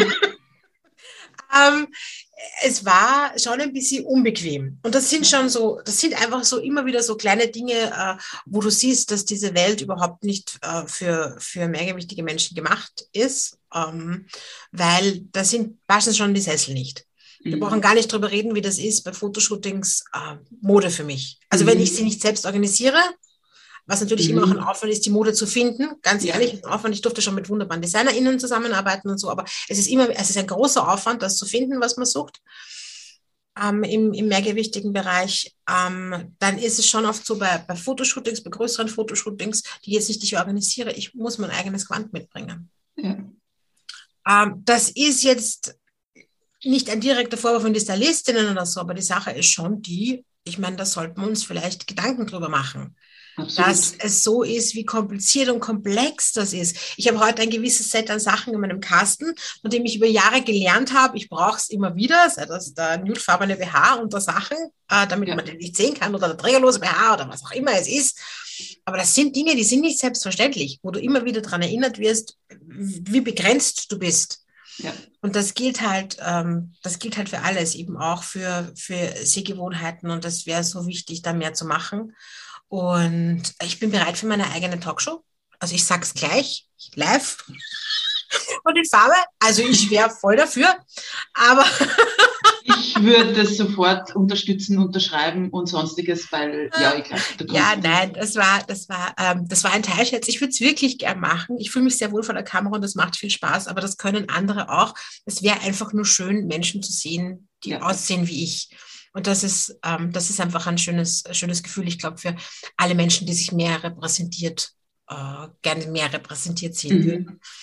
Speaker 3: Es war schon ein bisschen unbequem. Und das sind einfach so immer wieder so kleine Dinge, wo du siehst, dass diese Welt überhaupt nicht für mehrgewichtige Menschen gemacht ist, weil da sind meistens schon die Sessel nicht. Wir brauchen gar nicht drüber reden, wie das ist bei Fotoshootings, Mode für mich. Also wenn ich sie nicht selbst organisiere, was natürlich immer auch ein Aufwand ist, die Mode zu finden. Ganz ehrlich, ein Aufwand. Ich durfte schon mit wunderbaren DesignerInnen zusammenarbeiten und so, aber es ist ein großer Aufwand, das zu finden, was man sucht. Im mehrgewichtigen Bereich, dann ist es schon oft so bei Fotoshootings, bei größeren Fotoshootings, die jetzt nicht ich organisiere, ich muss mein eigenes Gewand mitbringen. Ja. Das ist jetzt nicht ein direkter Vorwurf von den Stylistinnen oder so, aber die Sache ist schon ich meine, da sollten wir uns vielleicht Gedanken drüber machen. Absolut. Dass es so ist, wie kompliziert und komplex das ist. Ich habe heute ein gewisses Set an Sachen in meinem Kasten, von dem ich über Jahre gelernt habe, ich brauche es immer wieder, sei das der nudefarbene BH unter Sachen, damit man den nicht sehen kann, oder der trägerlose BH oder was auch immer es ist. Aber das sind Dinge, die sind nicht selbstverständlich, wo du immer wieder daran erinnert wirst, wie begrenzt du bist. Ja. Und das gilt halt für alles, eben auch für Sehgewohnheiten, und das wäre so wichtig, da mehr zu machen. Und ich bin bereit für meine eigene Talkshow. Also ich sag's gleich, live und in Farbe. Also ich wäre voll dafür, aber
Speaker 2: ich würde das sofort unterstützen, unterschreiben und sonstiges, weil ich glaube,
Speaker 3: das war ein Teilscherz. Ich würde es wirklich gern machen. Ich fühle mich sehr wohl vor der Kamera und das macht viel Spaß, aber das können andere auch. Es wäre einfach nur schön, Menschen zu sehen, die aussehen wie ich. Und das ist einfach ein schönes Gefühl, ich glaube, für alle Menschen, die sich gerne mehr repräsentiert sehen würden.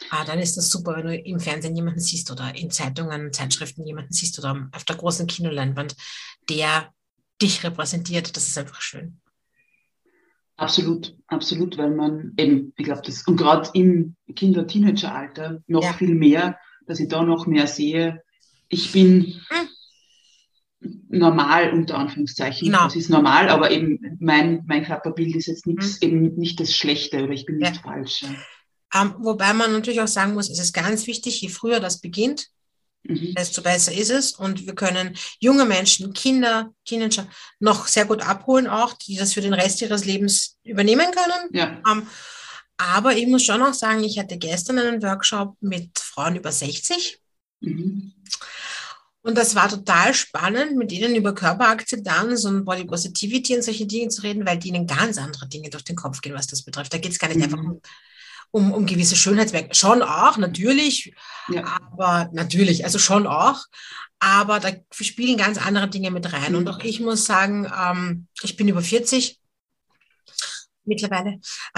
Speaker 3: Dann ist das super, wenn du im Fernsehen jemanden siehst oder in Zeitungen, Zeitschriften jemanden siehst oder auf der großen Kinoleinwand, der dich repräsentiert. Das ist einfach schön.
Speaker 2: Absolut, absolut, weil man eben, ich glaube, das, und gerade im Kinder-Teenager-Alter noch viel mehr, dass ich da noch mehr sehe, ich bin normal, unter Anführungszeichen.
Speaker 3: Genau.
Speaker 2: Das ist normal, aber eben mein Körperbild ist jetzt nichts, eben nicht das Schlechte oder ich bin nicht falsch. Ja.
Speaker 3: Wobei man natürlich auch sagen muss, es ist ganz wichtig, je früher das beginnt, desto besser ist es. Und wir können junge Menschen, Kinder, Teenager noch sehr gut abholen auch, die das für den Rest ihres Lebens übernehmen können.
Speaker 2: Ja.
Speaker 3: Aber ich muss schon auch sagen, ich hatte gestern einen Workshop mit Frauen über 60. Und das war total spannend, mit denen über Körperakzeptanz und Body Positivity und solche Dinge zu reden, weil denen ganz andere Dinge durch den Kopf gehen, was das betrifft. Da geht es gar nicht einfach um gewisse Schönheitsmerkmale. Schon auch, natürlich, aber natürlich, also schon auch. Aber da spielen ganz andere Dinge mit rein. Und auch ich muss sagen, ich bin über 40 mittlerweile.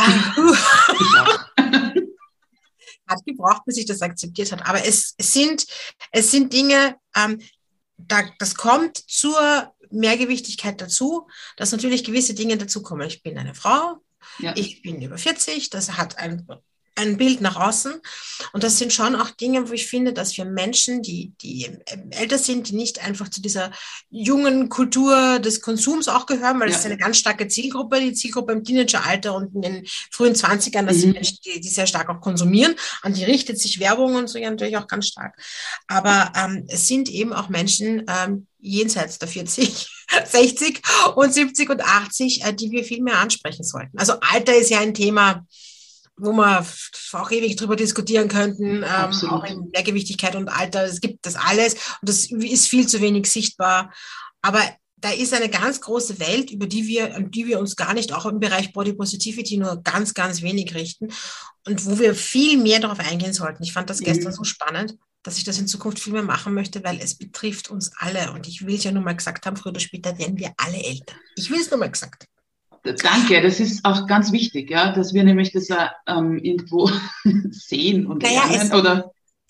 Speaker 3: Hat gebraucht, bis ich das akzeptiert habe. Aber es sind Dinge, das kommt zur Mehrgewichtigkeit dazu, dass natürlich gewisse Dinge dazukommen. Ich bin eine Frau, ich bin über 40, das hat ein Bild nach außen. Und das sind schon auch Dinge, wo ich finde, dass für Menschen, die älter sind, die nicht einfach zu dieser jungen Kultur des Konsums auch gehören, weil das ist eine ganz starke Zielgruppe, die Zielgruppe im Teenageralter und in den frühen 20ern, das sind Menschen, die sehr stark auch konsumieren. An die richtet sich Werbung und so ja natürlich auch ganz stark. Aber es sind eben auch Menschen jenseits der 40, 60 und 70 und 80, die wir viel mehr ansprechen sollten. Also Alter ist ja ein Thema, wo wir auch ewig drüber diskutieren könnten, auch in Mehrgewichtigkeit und Alter, es gibt das alles und das ist viel zu wenig sichtbar. Aber da ist eine ganz große Welt, über die wir uns gar nicht, auch im Bereich Body Positivity, nur ganz, ganz wenig richten und wo wir viel mehr darauf eingehen sollten. Ich fand das gestern so spannend, dass ich das in Zukunft viel mehr machen möchte, weil es betrifft uns alle. Und ich will es ja nur mal gesagt haben, früher oder später werden wir alle älter. Ich will es nur mal gesagt haben.
Speaker 2: Danke, das ist auch ganz wichtig, ja, dass wir nämlich das irgendwo sehen und lernen, oder?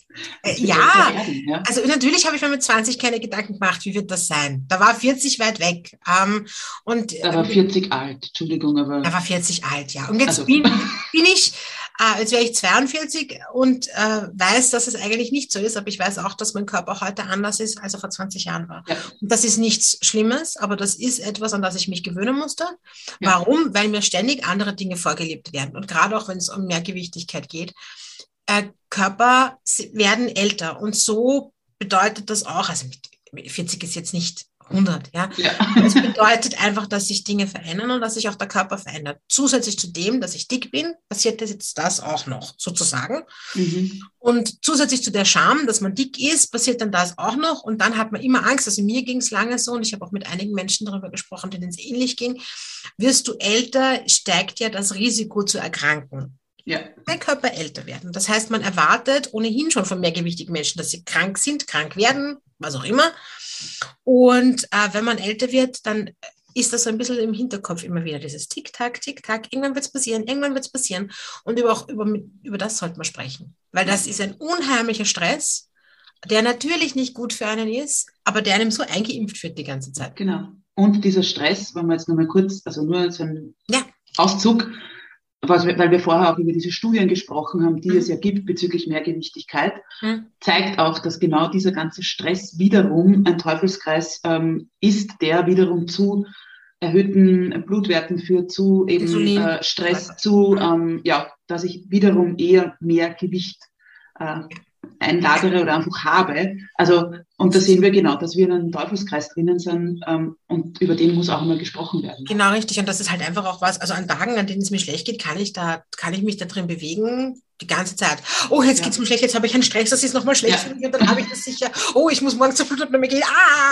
Speaker 3: Also natürlich habe ich mir mit 20 keine Gedanken gemacht, wie wird das sein. Da war 40 weit weg.
Speaker 2: Da war 40 alt, Entschuldigung, aber...
Speaker 3: Da war 40 alt, ja. Und jetzt bin ich, jetzt wäre ich 42 und weiß, dass es eigentlich nicht so ist, aber ich weiß auch, dass mein Körper heute anders ist, als er vor 20 Jahren war. Ja. Und das ist nichts Schlimmes, aber das ist etwas, an das ich mich gewöhnen musste. Ja. Warum? Weil mir ständig andere Dinge vorgelebt werden. Und gerade auch, wenn es um Mehrgewichtigkeit geht, Körper werden älter und so bedeutet das auch, also 40 ist jetzt nicht 100, ja. Es bedeutet einfach, dass sich Dinge verändern und dass sich auch der Körper verändert. Zusätzlich zu dem, dass ich dick bin, passiert jetzt das auch noch, sozusagen. Und zusätzlich zu der Scham, dass man dick ist, passiert dann das auch noch und dann hat man immer Angst, also mir ging es lange so und ich habe auch mit einigen Menschen darüber gesprochen, denen es ähnlich ging, wirst du älter, steigt ja das Risiko zu erkranken. Ja. Mein Körper älter werden. Das heißt, man erwartet ohnehin schon von mehrgewichtigen Menschen, dass sie krank sind, krank werden, was auch immer. Und wenn man älter wird, dann ist das so ein bisschen im Hinterkopf immer wieder dieses Tick-Tack, Tick-Tack, irgendwann wird es passieren. Und über das sollte man sprechen. Weil das ist ein unheimlicher Stress, der natürlich nicht gut für einen ist, aber der einem so eingeimpft wird die ganze Zeit.
Speaker 2: Genau. Und dieser Stress, wenn wir jetzt nochmal kurz, also nur so ein Auszug, weil wir vorher auch über diese Studien gesprochen haben, die es ja gibt bezüglich Mehrgewichtigkeit, zeigt auch, dass genau dieser ganze Stress wiederum ein Teufelskreis ist, der wiederum zu erhöhten Blutwerten führt, zu eben Stress, zu, dass ich wiederum eher mehr Gewicht einlagere oder einfach habe. Also, und da sehen wir genau, dass wir in einem Teufelskreis drinnen sind und über den muss auch immer gesprochen werden.
Speaker 3: Genau, richtig. Und das ist halt einfach auch was, also an Tagen, an denen es mir schlecht geht, kann ich mich da drin bewegen, die ganze Zeit. Oh, jetzt geht's mir schlecht, jetzt habe ich einen Stress, das ist nochmal schlecht für mich und dann habe ich das sicher. Oh, ich muss morgen zur Blutabnahme gehen.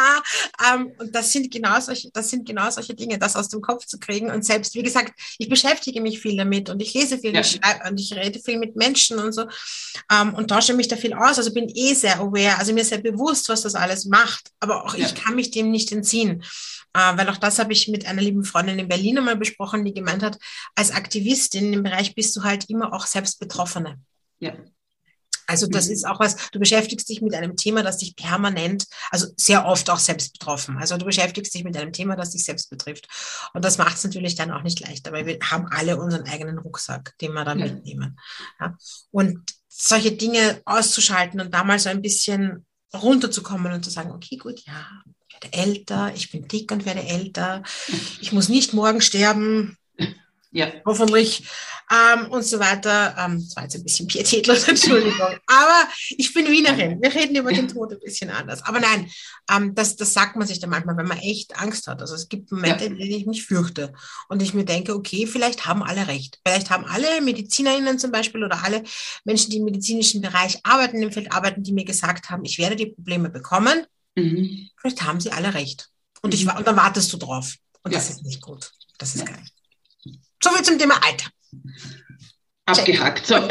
Speaker 3: Und das sind genau solche Dinge, das aus dem Kopf zu kriegen. Und selbst, wie gesagt, ich beschäftige mich viel damit und ich lese viel, ich schreibe und ich rede viel mit Menschen und so und tausche mich da viel aus. Also bin sehr aware, also mir sehr bewusst, was das alles macht. Aber auch ich kann mich dem nicht entziehen. Weil auch das habe ich mit einer lieben Freundin in Berlin einmal besprochen, die gemeint hat, als Aktivistin im Bereich bist du halt immer auch selbst Betroffene. Ja. Also das ist auch was, du beschäftigst dich mit einem Thema, das dich permanent, also sehr oft auch selbst betroffen. Also du beschäftigst dich mit einem Thema, das dich selbst betrifft. Und das macht es natürlich dann auch nicht leichter, weil wir haben alle unseren eigenen Rucksack, den wir dann mitnehmen. Ja? Und solche Dinge auszuschalten und da mal so ein bisschen runterzukommen und zu sagen, okay, gut, ja, ich werde älter, ich bin dick und werde älter, ich muss nicht morgen sterben, hoffentlich, und so weiter. Das war jetzt ein bisschen pietätlos, Entschuldigung. Aber ich bin Wienerin. Wir reden über den Tod ein bisschen anders. Aber nein, das sagt man sich dann manchmal, wenn man echt Angst hat. Also es gibt Momente, in denen ich mich fürchte. Und ich mir denke, okay, vielleicht haben alle recht. Vielleicht haben alle MedizinerInnen zum Beispiel oder alle Menschen, die im medizinischen Bereich arbeiten, im Feld arbeiten, die mir gesagt haben, ich werde die Probleme bekommen. Vielleicht haben sie alle recht. Und dann wartest du drauf. Und das ist nicht gut. Das ist geil. So viel zum Thema Alter.
Speaker 2: Abgehakt. So.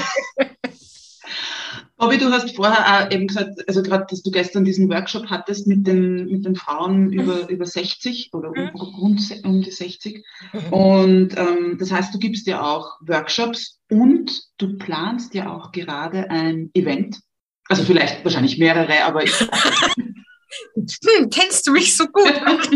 Speaker 2: Bobby, du hast vorher auch eben gesagt, also gerade, dass du gestern diesen Workshop hattest mit den Frauen über 60 oder rund um die 60. Und das heißt, du gibst ja auch Workshops und du planst ja auch gerade ein Event. Also vielleicht wahrscheinlich mehrere, aber
Speaker 3: kennst du mich so gut?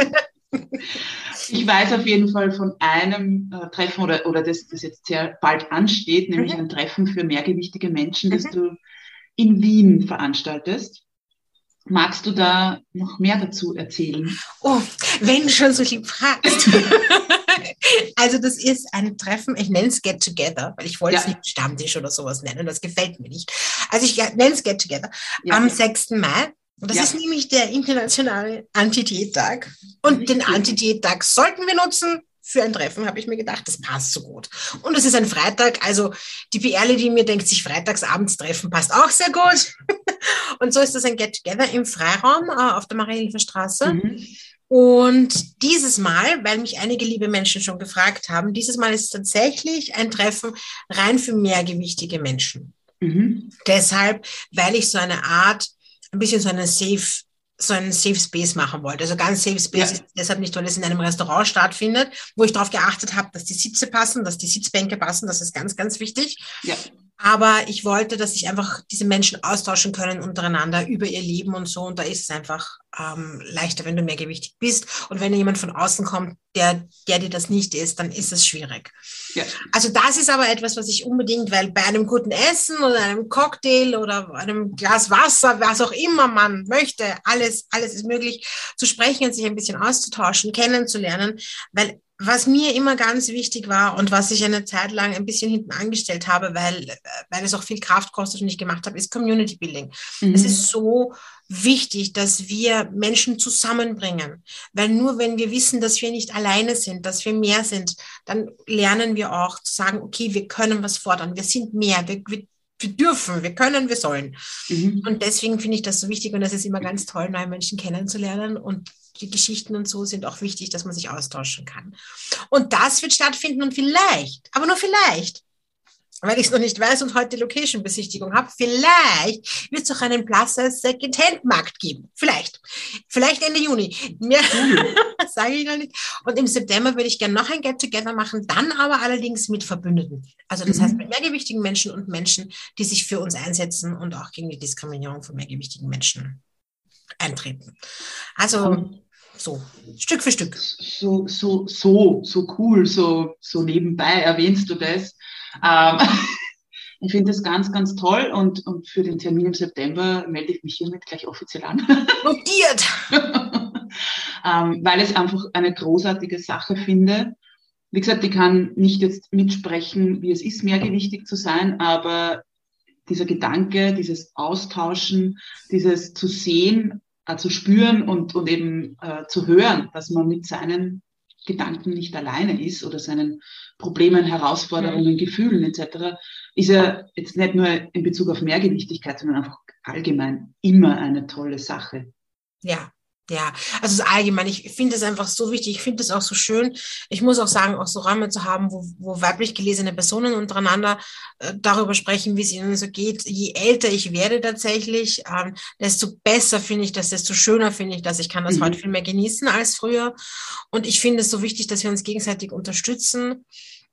Speaker 2: Ich weiß auf jeden Fall von einem Treffen oder das jetzt sehr bald ansteht, nämlich ein Treffen für mehrgewichtige Menschen, das du in Wien veranstaltest. Magst du da noch mehr dazu erzählen?
Speaker 3: Oh, wenn du schon so lieb fragst. Also das ist ein Treffen, ich nenne es Get Together, weil ich wollte es nicht Stammtisch oder sowas nennen, das gefällt mir nicht. Also ich nenne es Get Together am 6. Mai. Und das ist nämlich der internationale Anti-Diät-Tag. Und den Anti-Diät-Tag sollten wir nutzen für ein Treffen, habe ich mir gedacht. Das passt so gut. Und es ist ein Freitag, also die PRle, die mir denkt, sich freitagsabends treffen, passt auch sehr gut. Und so ist das ein Get-Together im Freiraum auf der Marie-Hilfer-Straße. Und dieses Mal, weil mich einige liebe Menschen schon gefragt haben, dieses Mal ist es tatsächlich ein Treffen rein für mehrgewichtige Menschen. Deshalb, weil ich so eine Art ein bisschen so einen Safe Space machen wollte. Also ganz Safe Space ist deshalb nicht, weil es in einem Restaurant stattfindet, wo ich darauf geachtet habe, dass die Sitze passen, dass die Sitzbänke passen. Das ist ganz, ganz wichtig. Ja. Aber ich wollte, dass sich einfach diese Menschen austauschen können untereinander über ihr Leben und so. Und da ist es einfach leichter, wenn du mehrgewichtig bist. Und wenn jemand von außen kommt, der dir das nicht ist, dann ist es schwierig. Ja. Also das ist aber etwas, was ich unbedingt, weil bei einem guten Essen oder einem Cocktail oder einem Glas Wasser, was auch immer man möchte, alles ist möglich, zu sprechen und sich ein bisschen auszutauschen, kennenzulernen, weil was mir immer ganz wichtig war und was ich eine Zeit lang ein bisschen hinten angestellt habe, weil es auch viel Kraft kostet und ich gemacht habe, ist Community Building. Es ist so wichtig, dass wir Menschen zusammenbringen, weil nur wenn wir wissen, dass wir nicht alleine sind, dass wir mehr sind, dann lernen wir auch zu sagen, okay, wir können was fordern, wir sind mehr, wir dürfen, wir können, wir sollen. Und deswegen finde ich das so wichtig und es ist immer ganz toll, neue Menschen kennenzulernen und die Geschichten und so sind auch wichtig, dass man sich austauschen kann. Und das wird stattfinden und vielleicht, aber nur vielleicht, weil ich es noch nicht weiß und heute Location-Besichtigung habe, vielleicht wird es auch einen Plus-Size Second-Hand-Markt geben. Vielleicht Ende Juni. Mehr sage ich noch nicht. Und im September würde ich gerne noch ein Get-Together machen, dann aber allerdings mit Verbündeten. Also das heißt mit mehrgewichtigen Menschen und Menschen, die sich für uns einsetzen und auch gegen die Diskriminierung von mehrgewichtigen Menschen eintreten. Also so, Stück für Stück.
Speaker 2: So cool, so nebenbei erwähnst du das. Ich finde das ganz, ganz toll und für den Termin im September melde ich mich hiermit gleich offiziell an.
Speaker 3: Notiert!
Speaker 2: Weil ich es einfach eine großartige Sache finde. Wie gesagt, ich kann nicht jetzt mitsprechen, wie es ist, mehrgewichtig zu sein, aber dieser Gedanke, dieses Austauschen, dieses zu sehen, zu spüren und eben zu hören, dass man mit seinen Gedanken nicht alleine ist oder seinen Problemen, Herausforderungen, Gefühlen etc., ist ja jetzt nicht nur in Bezug auf Mehrgewichtigkeit, sondern einfach allgemein immer eine tolle Sache.
Speaker 3: Ja, also allgemein, ich finde es einfach so wichtig, ich finde es auch so schön. Ich muss auch sagen, auch so Räume zu haben, wo weiblich gelesene Personen untereinander darüber sprechen, wie es ihnen so geht. Je älter ich werde tatsächlich, desto besser finde ich das, desto schöner finde ich das. Ich kann das heute viel mehr genießen als früher. Und ich finde es so wichtig, dass wir uns gegenseitig unterstützen.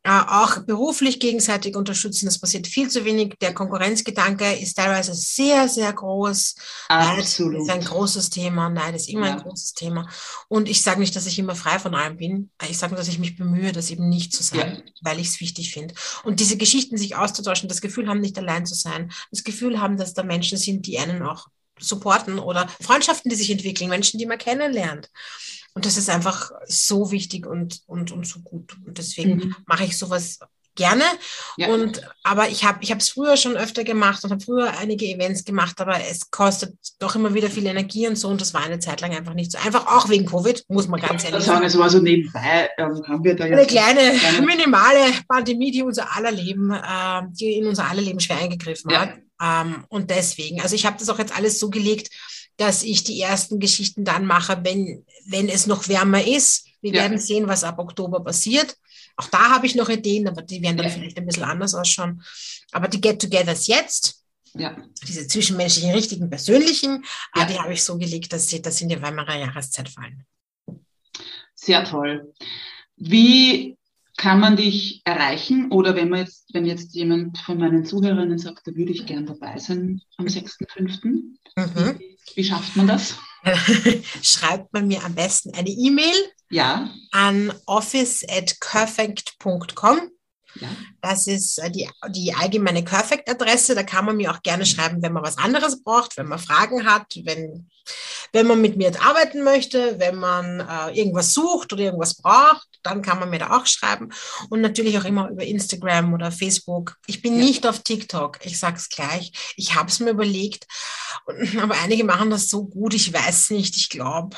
Speaker 3: auch beruflich gegenseitig unterstützen. Das passiert viel zu wenig. Der Konkurrenzgedanke ist teilweise sehr, sehr groß.
Speaker 2: Absolut.
Speaker 3: Neid ist ein großes Thema. Neid ist immer ein großes Thema. Und ich sage nicht, dass ich immer frei von allem bin. Ich sage nur, dass ich mich bemühe, das eben nicht zu sein, weil ich es wichtig finde. Und diese Geschichten sich auszutauschen, das Gefühl haben, nicht allein zu sein. Das Gefühl haben, dass da Menschen sind, die einen auch supporten oder Freundschaften, die sich entwickeln, Menschen, die man kennenlernt. Und das ist einfach so wichtig und so gut. Und deswegen mache ich sowas gerne. Ja. Aber ich habe es früher schon öfter gemacht und habe früher einige Events gemacht, aber es kostet doch immer wieder viel Energie und so. Und das war eine Zeit lang einfach nicht so einfach, auch wegen Covid, muss man ganz ehrlich sagen.
Speaker 2: Es war so nebenbei, haben wir da
Speaker 3: eine kleine, minimale Pandemie, die in unser aller Leben schwer eingegriffen hat. Und deswegen, also ich habe das auch jetzt alles so gelegt, dass ich die ersten Geschichten dann mache, wenn es noch wärmer ist. Wir werden sehen, was ab Oktober passiert. Auch da habe ich noch Ideen, aber die werden dann vielleicht ein bisschen anders ausschauen. Aber die Get-Togethers jetzt, diese zwischenmenschlichen, richtigen, persönlichen, die habe ich so gelegt, dass sie in die Weimarer Jahreszeit fallen.
Speaker 2: Sehr toll. Wie kann man dich erreichen? Oder wenn jetzt jemand von meinen Zuhörerinnen sagt, da würde ich gern dabei sein am 6.5. Wie schafft man das?
Speaker 3: Schreibt man mir am besten eine E-Mail an office@curfect.com. Ja. Das ist die allgemeine Curfect-Adresse. Da kann man mir auch gerne schreiben, wenn man was anderes braucht, wenn man Fragen hat, wenn man mit mir arbeiten möchte, wenn man irgendwas sucht oder irgendwas braucht, dann kann man mir da auch schreiben. Und natürlich auch immer über Instagram oder Facebook. Ich bin nicht auf TikTok, ich sage es gleich. Ich habe es mir überlegt, aber einige machen das so gut, ich weiß nicht, ich glaube,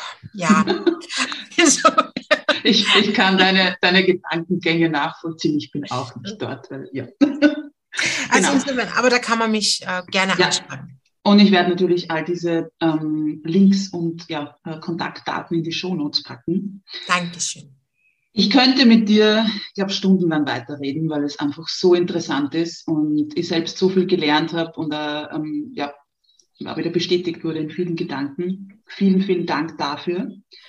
Speaker 2: Ich kann deine Gedankengänge nachvollziehen, ich bin auch nicht dort.
Speaker 3: Also Instagram, aber da kann man mich gerne anschreiben.
Speaker 2: Und ich werde natürlich all diese Links und Kontaktdaten in die Shownotes packen.
Speaker 3: Dankeschön.
Speaker 2: Ich könnte mit dir, ich glaube, stundenlang weiterreden, weil es einfach so interessant ist und ich selbst so viel gelernt habe und wieder bestätigt wurde in vielen Gedanken. Vielen, vielen Dank dafür.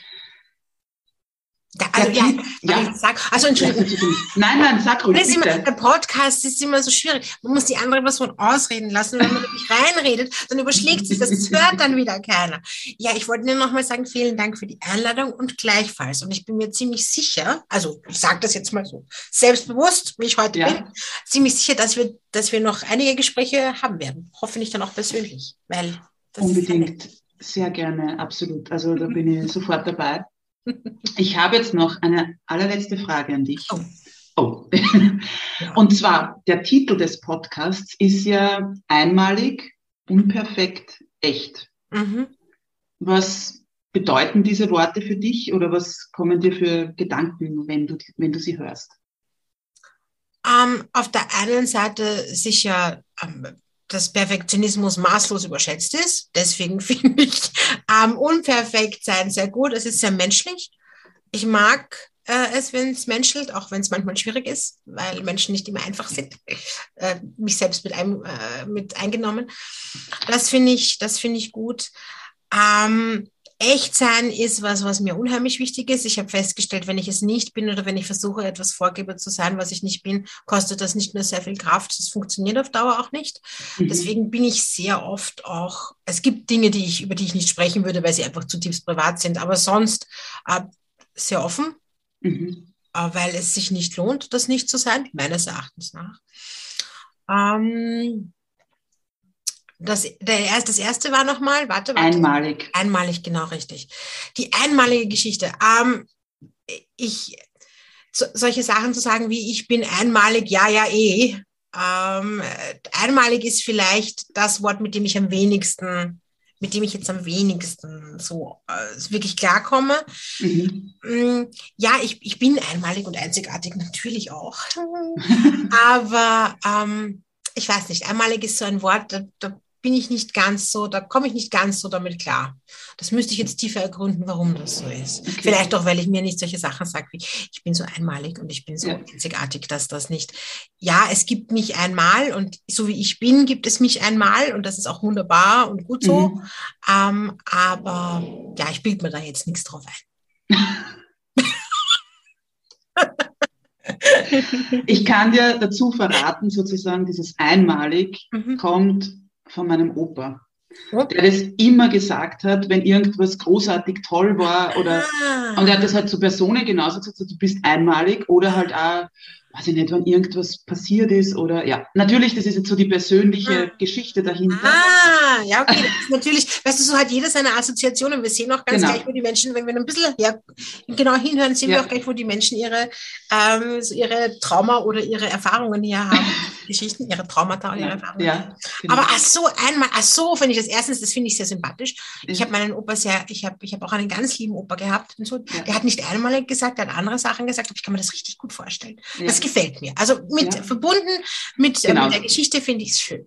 Speaker 3: Entschuldigung.
Speaker 2: Nein, sag ruhig, bitte.
Speaker 3: Der Podcast ist immer so schwierig. Man muss die andere Person ausreden lassen. Wenn man wirklich reinredet, dann überschlägt sich das. Das hört dann wieder keiner. Ja, ich wollte nur nochmal sagen, vielen Dank für die Einladung und gleichfalls. Und ich bin mir ziemlich sicher, also ich sage das jetzt mal so selbstbewusst, wie ich heute bin, ziemlich sicher, dass wir noch einige Gespräche haben werden. Hoffentlich dann auch persönlich. Weil das
Speaker 2: unbedingt, sehr gerne, absolut. Also da bin ich sofort dabei. Ich habe jetzt noch eine allerletzte Frage an dich. Oh. Und zwar, der Titel des Podcasts ist ja einmalig, unperfekt, echt. Was bedeuten diese Worte für dich oder was kommen dir für Gedanken, wenn du sie hörst?
Speaker 3: Auf der einen Seite sicher, dass Perfektionismus maßlos überschätzt ist. Deswegen finde ich unperfekt sein sehr gut. Es ist sehr menschlich. Ich mag es, wenn es menschelt, auch wenn es manchmal schwierig ist, weil Menschen nicht immer einfach sind. Mich selbst mit eingenommen. Das finde ich gut. Echt sein ist was mir unheimlich wichtig ist. Ich habe festgestellt, wenn ich es nicht bin oder wenn ich versuche, etwas vorgebe zu sein, was ich nicht bin, kostet das nicht nur sehr viel Kraft. Das funktioniert auf Dauer auch nicht. Deswegen bin ich sehr oft auch, es gibt Dinge, über die ich nicht sprechen würde, weil sie einfach zutiefst privat sind, aber sonst sehr offen, weil es sich nicht lohnt, das nicht zu sein, meines Erachtens nach. Das erste war nochmal, warte.
Speaker 2: Einmalig.
Speaker 3: Einmalig, genau, richtig. Die einmalige Geschichte. Solche Sachen zu sagen wie, ich bin einmalig, einmalig ist vielleicht das Wort, mit dem ich jetzt am wenigsten so wirklich klarkomme. Ja, ich bin einmalig und einzigartig, natürlich auch. Aber ich weiß nicht, einmalig ist so ein Wort, da komme ich nicht ganz so damit klar. Das müsste ich jetzt tiefer ergründen, warum das so ist. Okay. Vielleicht auch, weil ich mir nicht solche Sachen sage wie, ich bin so einmalig und ich bin so einzigartig, dass das nicht. Ja, es gibt mich einmal und so wie ich bin, gibt es mich einmal und das ist auch wunderbar und gut so. Aber ja, ich bilde mir da jetzt nichts drauf ein.
Speaker 2: Ich kann dir dazu verraten, sozusagen, dieses einmalig kommt von meinem Opa, der das immer gesagt hat, wenn irgendwas großartig toll war und er hat das halt zu Personen genauso gesagt, du bist einmalig oder halt auch, weiß ich nicht, wenn irgendwas passiert ist oder ja, natürlich, das ist jetzt so die persönliche Geschichte dahinter.
Speaker 3: Ja, okay, das ist natürlich, weißt du, so hat jeder seine Assoziationen. Wir sehen auch ganz gleich, wo die Menschen, wenn wir ein bisschen genau hinhören, sehen wir auch gleich, wo die Menschen ihre Trauma oder ihre Erfahrungen hier haben, Geschichten, ihre Traumata und ihre Erfahrungen.
Speaker 2: Ja, genau.
Speaker 3: Aber finde ich das finde ich sehr sympathisch. Ich habe meinen Opa ich habe auch einen ganz lieben Opa gehabt und so. Der hat nicht einmal gesagt, der hat andere Sachen gesagt, aber ich kann mir das richtig gut vorstellen. Das gefällt mir. Also verbunden mit der Geschichte finde ich es schön.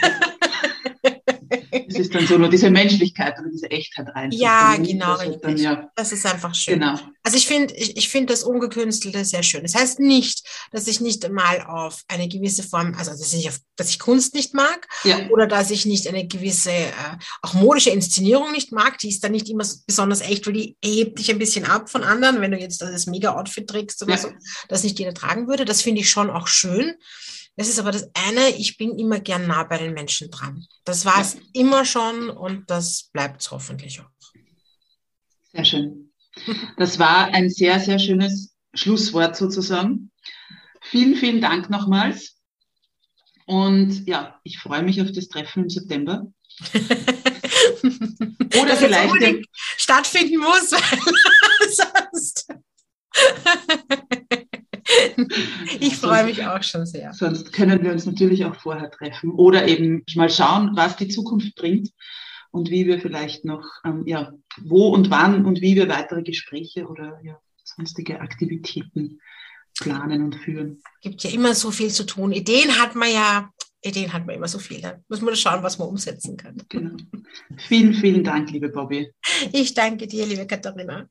Speaker 2: Es ist dann so nur diese Menschlichkeit oder diese Echtheit rein.
Speaker 3: Ja, genau.
Speaker 2: Das
Speaker 3: ist einfach schön.
Speaker 2: Genau.
Speaker 3: Also ich finde das Ungekünstelte sehr schön. Das heißt nicht, dass ich nicht mal auf eine gewisse Form, also dass ich Kunst nicht mag oder dass ich nicht eine gewisse, auch modische Inszenierung nicht mag. Die ist dann nicht immer besonders echt, weil die hebt dich ein bisschen ab von anderen, wenn du jetzt das Mega-Outfit trägst oder so, das nicht jeder tragen würde. Das finde ich schon auch schön. Das ist aber das eine, ich bin immer gern nah bei den Menschen dran. Das war es immer schon und das bleibt es hoffentlich auch.
Speaker 2: Sehr schön. Das war ein sehr, sehr schönes Schlusswort sozusagen. Vielen, vielen Dank nochmals. Und ja, ich freue mich auf das Treffen im September. Oder das vielleicht
Speaker 3: stattfinden muss, sonst... Ich freue mich auch schon sehr.
Speaker 2: Sonst können wir uns natürlich auch vorher treffen oder eben mal schauen, was die Zukunft bringt und wie wir vielleicht noch, wo und wann und wie wir weitere Gespräche oder sonstige Aktivitäten planen und führen.
Speaker 3: Es gibt ja immer so viel zu tun. Ideen hat man immer so viel. Da muss man schauen, was man umsetzen kann.
Speaker 2: Genau. Vielen, vielen Dank, liebe Bobby.
Speaker 3: Ich danke dir, liebe Katharina.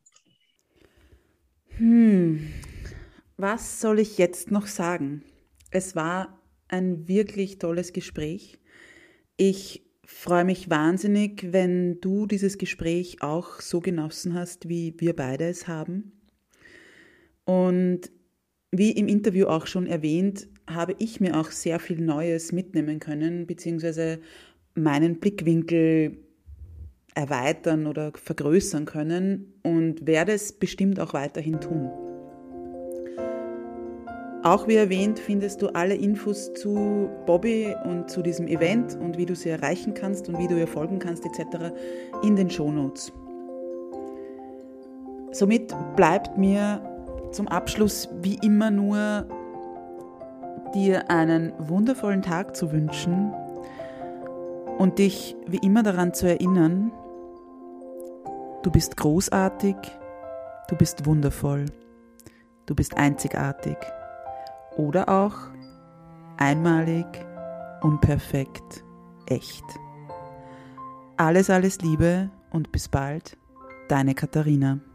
Speaker 1: Was soll ich jetzt noch sagen? Es war ein wirklich tolles Gespräch. Ich freue mich wahnsinnig, wenn du dieses Gespräch auch so genossen hast, wie wir beide es haben. Und wie im Interview auch schon erwähnt, habe ich mir auch sehr viel Neues mitnehmen können, beziehungsweise meinen Blickwinkel erweitern oder vergrößern können und werde es bestimmt auch weiterhin tun. Auch wie erwähnt, findest du alle Infos zu Bobby und zu diesem Event und wie du sie erreichen kannst und wie du ihr folgen kannst etc. in den Shownotes. Somit bleibt mir zum Abschluss wie immer nur, dir einen wundervollen Tag zu wünschen und dich wie immer daran zu erinnern, du bist großartig, du bist wundervoll, du bist einzigartig. Oder auch einmalig, unperfekt, echt. Alles, alles Liebe und bis bald, deine Katharina.